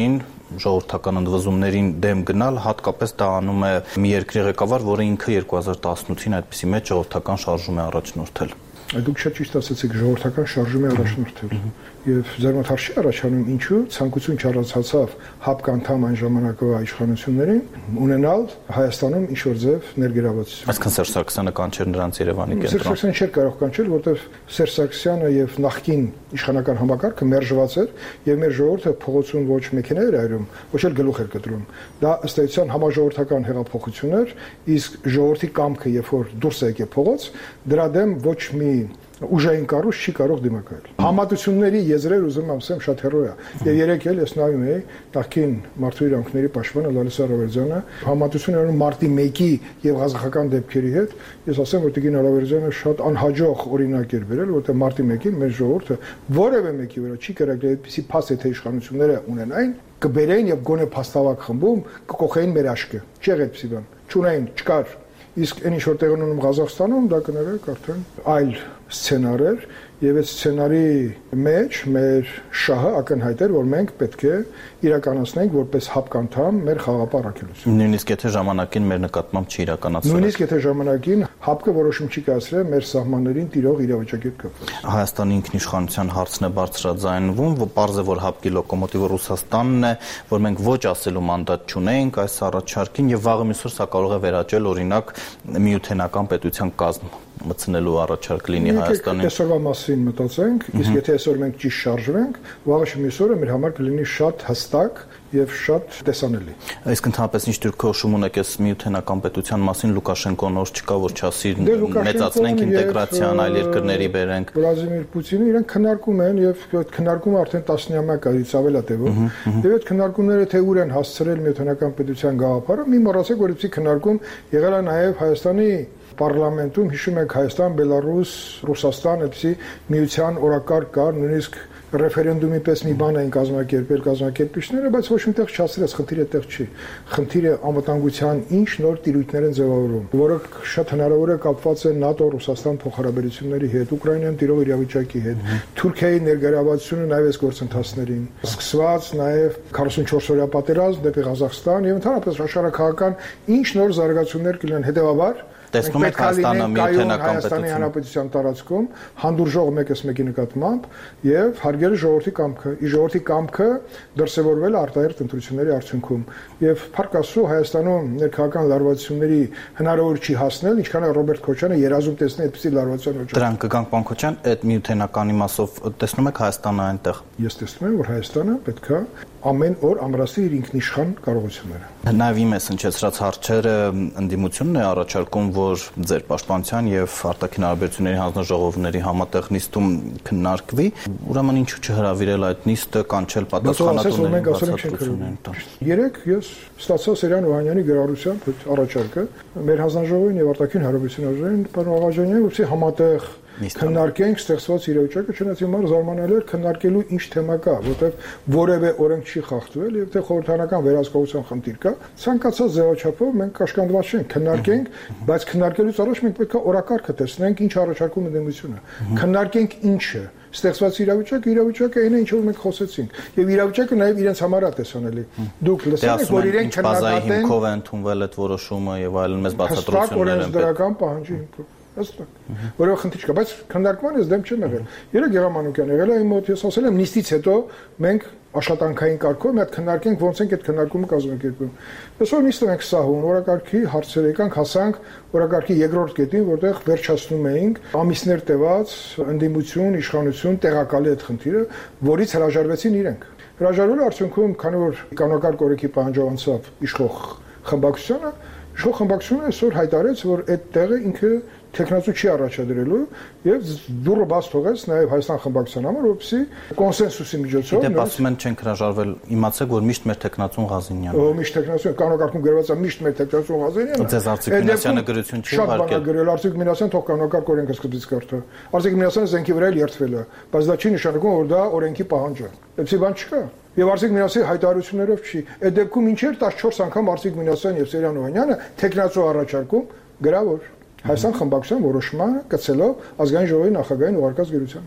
ժողովրդական ընդվզումներին դեմ գնալ, հատկապես դա անում է մի երկրի ղեկավար, որը ինքը երկու հազար տասնութին այդպիսի մեջ ժողովրդական շարժում է առաջնորդել։ Դուք շատ ճիշտ ասացիք, ժողովրդական շարժում է առաջնորդել եւ ձեր մոտ հարցի առաջանում ինչու ցանկություն չառաջացավ ՀԱՊԿ անդամ այն ժամանակվա իշխանություններին ունենալ Հայաստանում ինչ-որ ձև ներգրավվածություն։ Այսինքն Սերժ Սարգսյանը կանչեր նրանց Երևանի կենտրոն։ Սերժ Սարգսյանը չէր կարող կանչել, որովհետեւ Սերժ Սարգսյանը եւ նախկին իշխանական համակարգը մերժված էր եւ մեր ժողովուրդը փողոցում ոչ մեքենա էր այրում, ոչ էլ գլուխ էր կտրում։ Դա ըստ էության համաժողովրդական հեղափոխություն էր, իսկ ժողովրդի կամքը, երբ որ դուրս է եկել փողոց, դրա դեմ ոչ մի ուժային կառույց չի կարող դիմակայել։ Համատությունների եզրեր ուզում եմ ասեմ շատ հեռու է։ Եվ երեք էլ ես նայում էի նախկին մարդու իրավունքների պաշտպանը Լալիս Արավերդյանը համատությունները մարտի մեկի եւ ղազախական դեպքերի հետ, ես ասեմ, որ Տիկին Արավերդյանը շատ անհաջող օրինակ էր բերել, որտեղ մարտի մեկին մեր ժողովուրդը որևէ մեկի վրա չի կրակել այդպիսի փաս, եթե իշխանությունները ունենային, կբերեին եւ գոնե փաստավակ խմբում կկոխեին մեր աշկը։ Չի եղել այդպիսի բան։ Չունեին, չկար։ Իսկ այն ինչ որ տեղ ունենում Ղազախստանում, դա կներեք արդեն այլ սցենար էր եւ այդ սցենարի մեջ մեր շահը ակնհայտ էր, որ մենք պետք է իրականացնենք որպես ՀԱՊԿ անդամ մեր խաղապահ առաքելությունը։ Նույնիսկ եթե ժամանակին մեր նկատմամբ չի իրականացվել։ Նույնիսկ եթե ժամանակին ՀԱՊԿ-ը որոշում չի կայացրել մեր սահմաններին տիրող իրավիճակի հետ կապված։ Հայաստանի ինքնիշխանության հարցն է բարձրաձայնվում, որ պարզ է, որ ՀԱՊԿ-ի լոկոմոտիվը Ռուսաստանն է, որ մենք ոչ ասելու մանդատ չունենք այս առաջարկին եւ վաղը մյուսօր սա կարող է վերաճել օրինակ միութենական պետության կազմ մտցնելու առաջարկ լինի Հայաստանին։ Այսօրվա մասին մտածենք, իսկ եթե այսօր մենք ճիշտ շարժվենք, վաղը մյուս օրը մեր համար կլինի շատ հստակ եւ շատ տեսանելի։ Իսկ ընդհանրապես ինչ դուք հոշում ունեք այս միութենական պետության մասին, Լուկաշենկոն օր չկա, որ չասի մեծացնենք ինտեգրացիան, այլ երկրների բերենք։ Վլադիմիր Պուտինը իրենք քննարկում են եւ այդ քննարկումը արդեն տասնամյակ այից ավել է տևում։ Եվ այդ քննարկումները թե ուր են հասցրել միութենական պետության գաղափարը, մի մոռացեք, որ այդպիսի քննարկում եղել է նաեւ Հայաստանի պարլամենտում, հիշում եք Հայաստան, Բելարուս, Ռուսաստան, այդպիսի միության օրակարգ կար, նույնիսկ ռեֆերենդումի պես մի բան էին կազմակերպել կազմակերպիչները, բայց ոչ միտեղ չասրեց, խնդիրը այդտեղ չի։ Խնդիրը անվտանգության ինչ նոր տիրույթներ են ձևավորվում, որը շատ հնարավոր է կապված են ՆԱՏՕ-Ռուսաստան փոխհարաբերությունների հետ, Ուկրաինայում տիրող իրավիճակի հետ, Թուրքիայի ներգրավվածությունը նաև այս գործընթացներին, սկսված նաև քառասունչորս օրյա պատերազմ դեպի Ղազախստան եւ ընդհանրապես աշխարհակահական ինչ նոր զարգացումներ կլինեն, հետեւաբար տեսնում եք Հայաստանը միութենական Հայաստանի Հանրապետության տարածքում հանդուրժող մեկս մեկի նկատմամբ եւ հարգել ժողովրդի կամքը։ Ի ժողովրդի կամքը դրսևորվել արտահերթ ընտրությունների արդյունքում եւ փառք Աստծո Հայաստանում ներքաղաքական լարվածությունների հնարավոր չի հասնել, ինչքան է Ռոբերտ Քոչյանը երազում տեսնել այդպիսի լարվածության օջախ։ Դրանք կգանք պարոն Քոչյան, այդ միութենականի մասով տեսնում եք Հայաստանը այնտեղ։ Ես տեսնում եմ, որ Հայաստանը պետքա ամեն օր ամրացնի իր ինքնիշխան կարողությունները։ Նաեւ իմ ես հնչեցրած հարցերը ընդդիմությունն է առաջարկում, որ ձեր պաշտպանության եւ արտաքին հարաբերությունների հանձնաժողովների համատեղ նիստում քննարկվի, ուրեմն ինչու չհրավիրել այդ նիստը, կանչել պատասխանատուներին բացատրություններ տալ։ Երեք ես ստացա Սերյան Օհանյանի գրառությամբ այդ առաջարկը մեր հանձնաժողովին եւ արտաքին հարաբերություններին պարոն Աղաջանյանը, որպեսզի համատեղ քննարկենք ստեղծված իրավիճակը, չնայած հիմա զարմանալի է քննարկելու ինչ թեմա կա, որտեղ որևէ օրենք չի խախտվել եւ թե խորհրդանական վերահսկողության խնդիր կա, ցանկացած ձևաչափով մենք կաշկանդված չենք, քննարկենք, բայց քննարկելուց առաջ մենք պետք է օրակարգը տեսնենք, ինչ առաջարկում է դեմությունը։ Քննարկենք ինչը ստեղծված իրավիճակը, իրավիճակը այն է, ինչ որ մենք խոսեցինք, եւ իրավիճակը նաեւ իրենց համար է տեսանելի։ Դուք լսել եք, որ իրենք քննադատեն հիմքով է ընդունվել այդ որոշումը եւ այլն մեծ բացատրություններ են դրական պահանջի հիմքով։ Որով խնդիր չկա, բայց քննարկման ես դեմ չեմ եղել։ Երեք Գեղամանուկյան եղել է իմ մոտ, ես ասել եմ նիստից հետո մենք աշխատանքային կարգով մի հատ քննարկենք ոնց ենք այդ քննարկումը կազմակերպում։ Այսօր նիստը մենք սահուն օրակարգի հարցեր եկանք, հասանք օրակարգի երկրորդ կետին, որտեղ վերջացնում էինք ամիսներ տևած ընդդիմություն, իշխանություն տեղակալի այդ խնդիրը, որից հրաժարվեցին իրենք։ Հրաժարվելու արդյունքում, քանի որ կանոնակարգ օրենքի պահանջով անցավ իշխող խմբակցությունը, իշխող խմբակցությունը այսօր հայտարարեց, որ այդ տեղը ինքը տեխնացու չի առաջադրելու եւ դուրը բաց թողեց նաեւ Հայաստան խմբակցության համար, որպեսզի կոնսենսուսի միջոցով դե ասում են չենք հրաժարվել, իմացեք, որ միշտ մեր տեխնացուն Ղազինյանն է։ Ո միշտ տեխնացուն կանոնակարգում գրված է միշտ մեր տեխնացուն Ղազինյանն է։ Ձեզ Արծիք Մինասյանը գրություն չի ուղարկել։ Շատ բան գրել Արծիք Մինասյան թող կանոնակարգ օրենքը սկզբից կարդա։ Արծիք Մինասյանը զենքի վրա էլ երթվել է, բայց դա չի նշանակում, որ դա օրենքի պահանջ է։ Այդպիսի բան չկա։ Եվ Արծիք Մինասյանի հայտարարություններով չի։ Այդ դեպքում ինչեր տասնչորս անգամ Արծիք Մինասյանն եւ Սերյան Օհանյանը տեխնացու առաջարկում գրավոր Հայաստան խմբակցության որոշումը կցելով ազգային ժողովի նախագահային ուղարկած գրության մեջ։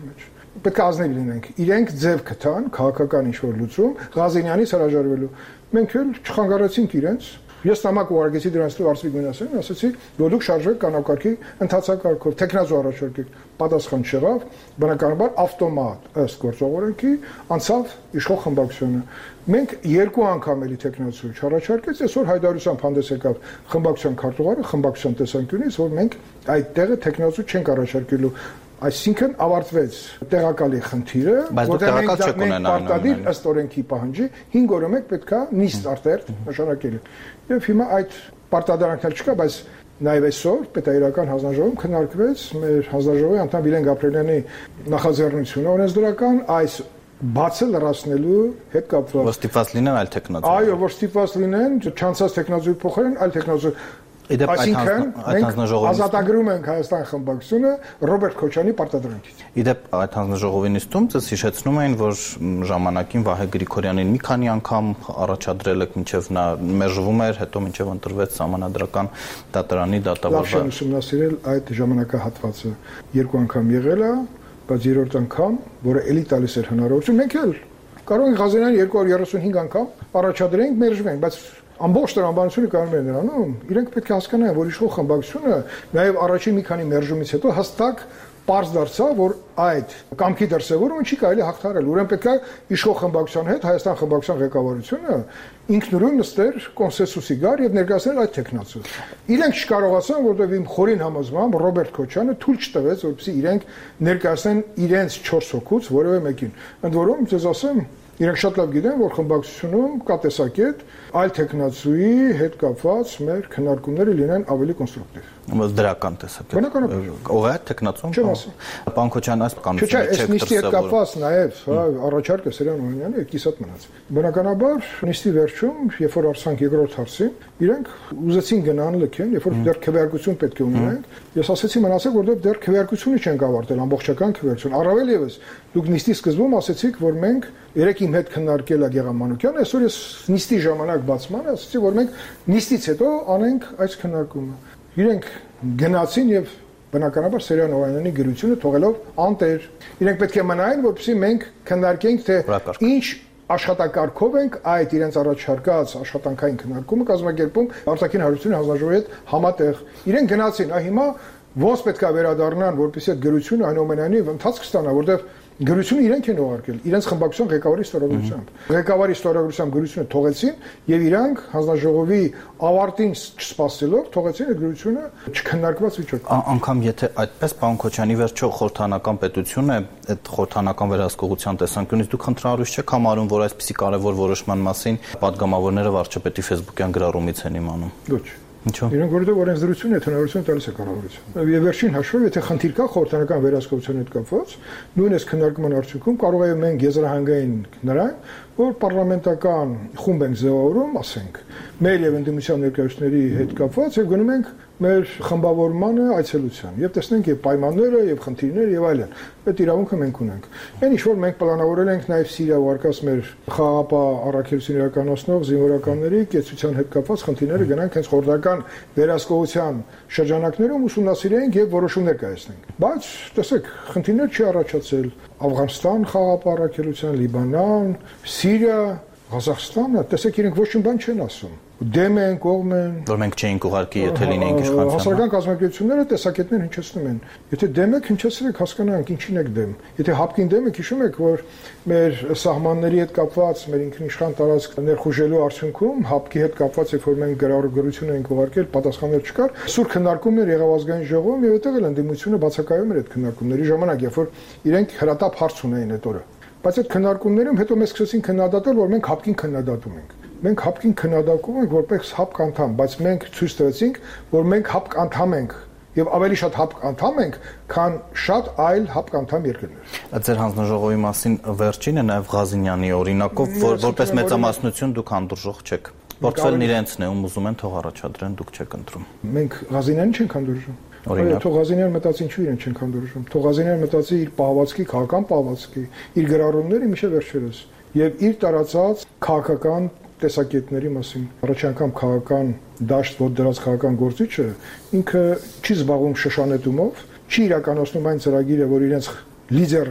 պետք է ազնիվ լինենք։ Իրենք ձև գտան քաղաքական ինչ-որ լուծում Ղազենյանից հրաժարվելու։ Մենք էլ չխանգարեցինք իրենց։ Ես նամակ ուղարկեցի դրանց դու Արսվիկ Մինասյանին, ասացի, որ դուք շարժվեք կանոնակարգի ընթացակարգով, տեխնազու առաջարկեք, պատասխան չեղավ, բնականաբար ավտոմատ ըստ գործողորենքի անցավ իշխող խմբակցությունը։ Մենք երկու անգամ էլի տեխնազու չառաջարկեց, այսօր հայտարարությամբ հանդես եկավ խմբակցության քարտուղարը, խմբակցության տեսանկյունից, որ մենք այդ տեղը տեխնազու չենք առաջարկելու։ Այսինքն ավարտվեց տեղակալի խնդիրը, որտեղ մենք մենք պարտադիր ըստ օրենքի պահանջի հինգ օրը մեկ պետքա նիստ արտեր նշանակել։ Եվ հիմա այդ պարտադրանքն չկա, բայց նաև այսօր պետայրական հանձնաժողովում քննարկվեց մեր հանձնաժողովի անդամ Վիլեն Գաբրելյանի նախաձեռնությունը օրենսդրական այս բացը լրացնելու հետ կապված։ Որ ստիպված լինեն այլ տեխնազու։ Այո, որ ստիպված լինեն չանցած տեխնազուի փոխարեն այլ տեխնազու։ Այսինքն մենք ազատագրում ենք Հայաստան խմբակցությունը Ռոբերտ Քոչյանի պարտադրանքից։ Իդեպ այդ հանձնաժողովի նիստում ցած հիշեցնում էին, որ ժամանակին Վահե Գրիգորյանին մի քանի անգամ առաջադրել եք, մինչև նա մերժվում էր, հետո մինչև ընտրվեց համանadrական դատարանի դատավորը։ Լավ շան ուսումնասիրել այդ ժամանակահատվածը երկու անգամ եղել է, բայց երրորդ անգամ, որը էլի տալիս էր հնարավորություն, մենք էլ կարող ենք Ղազենյան երկու հարյուր երեսունհինգ անգամ առաջադրենք, մերժվենք, բայց ամբողջ տրամաբանությունը կարող է նրանում, իրենք պետք է հասկանան, որ իշխող խմբակցությունը նաև առաջին մի քանի մերժումից հետո հստակ պարզ դարձավ, որ այդ կամքի դրսևորումը չի կարելի հաղթահարել։ Ուրեմն պետք է իշխող խմբակցության հետ Հայաստան խմբակցության ղեկավարությունը ինքնուրույն նստեր կոնսենսուսի գար եւ ներկայացնել այդ տեխնացու։ Իրենք չկարողացան, որովհետեւ իմ խորին համոզմամբ Ռոբերտ Քոչյանը թույլ չտվեց, որպեսզի իրենք ներկայացնեն իրենց չորս հոգուց որևէ մեկին։ Ընդ որում, ես ասեմ, իրենք շատ լավ գիտեն, որ խմբակցությունում կա տեսակետ այլ տեխնացուի հետ կապված մեր քննարկումները լինեն ավելի կոնստրուկտիվ։ Բայց դրական տեսակետ։ Բնականաբար։ Ո՞վ է տեխնացուն։ Չեմ ասում։ Պարոն Քոչյան, այս կանոնները չեք նիստի հետ կապված նաև, հա, առաջարկը Սերյան Օհանյանը կիսատ մնաց։ Բնականաբար նիստի վերջում, երբ որ արցանք երկրորդ հարցին, իրենք ուզեցին գնան լքեն, երբ որ դեռ քվեարկություն պետք է ունենանք, ես ասեցի մնացեք, որովհետև դեռ քվեարկությունը չենք ավարտել, ամբողջական քվեարկություն։ Առավել եւս դուք նիստի սկզբում ասեցիք, որ մենք երեք իմ հետ քննարկել է Գեգամ Մանուկյանը, այսօր ես նիստի ժամանակ բացման ասեցի, որ մենք նիստից հետո անենք այս քննարկումը։ Իրենք գնացին եւ բնականաբար Սերյան Օհանյանի գրությունը թողելով անտեր։ Իրենք պետք է մնային, որպեսզի մենք քննարկենք, թե ինչ աշխատակարգով ենք այդ իրենց առաջարկած աշխատանքային քննարկումը կազմակերպում արտաքին հարցությունների հանձնաժողովի հետ համատեղ։ Իրենք գնացին, այ հիմա ոնց պետք է վերադառնան, որպեսզի այդ գրությունը այնուամենայնիվ ընթացք ստանա, որտեղ գրությունը իրենք են ուղարկել, իրենց խմբակցության ղեկավարի ստորագրությամբ։ Ղեկավարի ստորագրությամբ գրությունը թողեցին եւ իրանք հանձնաժողովի ավարտին չսպասելով թողեցին այդ գրությունը չքննարկված վիճակում։ Անկամ եթե այդպես, պարոն Քոչյանի, վերջո խորհրդանական պետությունը այդ խորհրդանական վերահսկողության տեսանկյունից դուք խնդրահարույց չեք համարում, որ այսպիսի կարևոր որոշման մասին падգամավորները վարչապետի ֆեյսբուքյան գրառումից են իմանում։ Ոչ։ Ինչո՞։ Իրենք որովհետև օրենսդրությունը այդ հնարավորությունը տալիս է կառավարության։ Եվ վերջին հաշվով, եթե խնդիր կա խորհրդանական վերահսկողության հետ կապված, նույն այս քննարկման արդյունքում կարող է մենք եզրահանգային նրան, որ պարլամենտական խումբ ենք ձևավորում, ասենք, մեր եւ ընդդիմության ներկայացուցիչների հետ կապված եւ գնում ենք մեր խմբավորմանը այցելության եւ տեսնենք եւ պայմանները եւ խնդիրները եւ այլն։ Այդ իրավունքը մենք ունենք։ Այն ինչ որ մենք պլանավորել ենք նաեւ Սիրիա ուղարկած մեր խաղաղապահ առաքելություն իրականացնող զինվորականների կեցության հետ կապված խնդիրները գնանք հենց խորհրդական վերահսկողության շրջանակներում ուսումնասիրենք եւ որոշումներ կայացնենք։ Բայց տեսեք, խնդիրներ չի առաջացել Աֆղանստան խաղաղապահ առաքելության, Լիբանան, Սիրիա, Ղազախստանը, տեսեք իրենք ոչ մի բան չեն ասում։ Դեմ են, կողմ են։ Որ մենք չէինք ուղարկի, եթե լինեինք իշխանության։ Հասարակական կազմակերպությունները տեսակետներ հնչեցնում են։ Եթե դեմ եք, հնչեցրեք, հասկանանք ինչին եք դեմ։ Եթե հապկին դեմ եք, հիշում եք, որ մեր սահմանների հետ կապված, մեր ինքնիշխան տարածք ներխուժելու արդյունքում հապկի հետ կապված, երբ որ մենք գրառություն ենք ուղարկել, պատասխաններ չկար, սուր քննարկումներ եղավ ազգային ժողովում եւ այդտեղ էլ ընդդիմությունը բացակայում էր այդ քննարկումների ժամանակ, երբ որ իրենք հրատապ հարց ունեին այդ օրը։ Բայց այդ քննարկումներում հետո մեզ սկսեցին քննադատել, որ մենք հապկին քննադատում ենք։ Մենք հապկին քննադատում ենք որպես հապկ անդամ, բայց մենք ցույց տվեցինք, որ մենք հապկ անդամ ենք եւ ավելի շատ հապկ անդամ ենք, քան շատ այլ հապկ անդամ երկրներ։ Ձեր հանձնաժողովի մասին վերջինը նաեւ Ղազենյանի օրինակով, որ որպես մեծամասնություն դուք հանդուրժող չեք։ Պորտֆելն իրենցն է, ում ուզում են թող առաջադրեն, դուք չեք ընտրում։ Մենք Ղազենյանին չենք հանդուրժում։ Օրինակ թող Ղազենյանը մտածի ինչու իրեն չենք հանդուրժում։ Թող Ղազենյանը մտածի իր պահվածքի, քաղաքական պահվածքի, իր գրառումների միշտ վերջերս եւ իր տարածած քաղաքական տեսակետների մասին։ Առաջ անգամ քաղաքական դաշտ, որ դրած քաղաքական գործիչը ինքը չի զբաղվում շշանետումով, չի իրականացնում այն ծրագիրը, որ իրենց լիդերը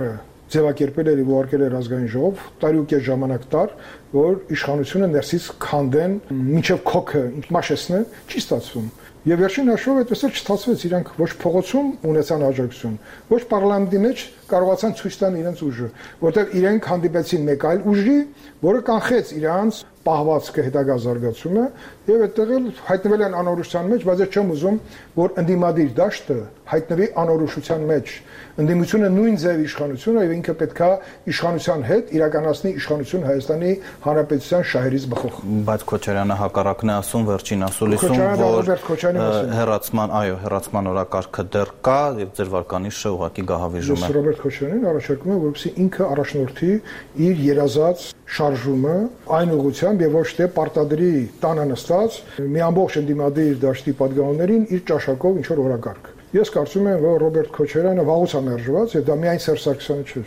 ձևակերպել էր ու ուղարկել էր ազգային ժողով, տարի ու կես ժամանակ տար, որ իշխանությունը ներսից քանդեն, մինչև քոքը մաշեսնեն, չի ստացվում։ Եվ վերջին հաշվով այդպես էլ չստացվեց, իրանք ոչ փողոցում ունեցան աջակցություն, ոչ պարլամենտի մեջ կարողացան ցույց տան իրենց ուժը, որտեղ իրենք հանդիպեցին մեկ այլ ուժի, որը կանխեց իրանց պահվածքը հետագա զարգացումը եւ այդտեղ էլ հայտնվել են անորոշության մեջ, բայց ես չեմ ուզում, որ ընդդիմադիր դաշտը հայտնվի անորոշության մեջ։ Ընդդիմությունը նույն ձև իշխանությունը եւ ինքը պետքա իշխանության հետ իրականացնի իշխանություն Հայաստանի Հանրապետության շահերից բխող։ Բայց Քոչարյանը հակառակն է ասում վերջին ասուլիսում, որ հերացման, այո, հերացման օրակարգը դեռ կա եւ ձեր վարկանիշը ուղղակի գահավիժում է։ Ես Ռոբերտ Քոչարյանին առաջարկում եմ, որպեսզի ինքը առաջնորդի իր երազած շարժումը այն ուղղությամբ եւ ոչ թե պարտադրի տանը նստած մի ամբողջ ընդդիմադիր դաշտի падգամներին իր ճաշակով ինչ որ օրակարգ։ Ես կարծում եմ, որ Ռոբերտ Քոչարյանը վաղուց է մերժված եւ դա միայն Սերժ Սարգսյանը չէ։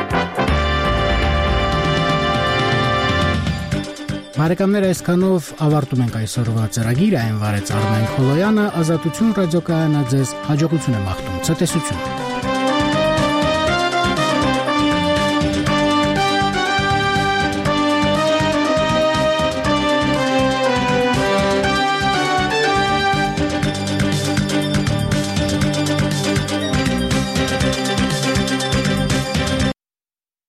Բարեկամներ, այսքանով ավարտում ենք այսօրվա ծրագիրը, այն վարեց Արմեն Խոլոյանը, Ազատություն ռադիոկայանը ձեզ հաջողություն եմ աղթում։ Ցտեսություն։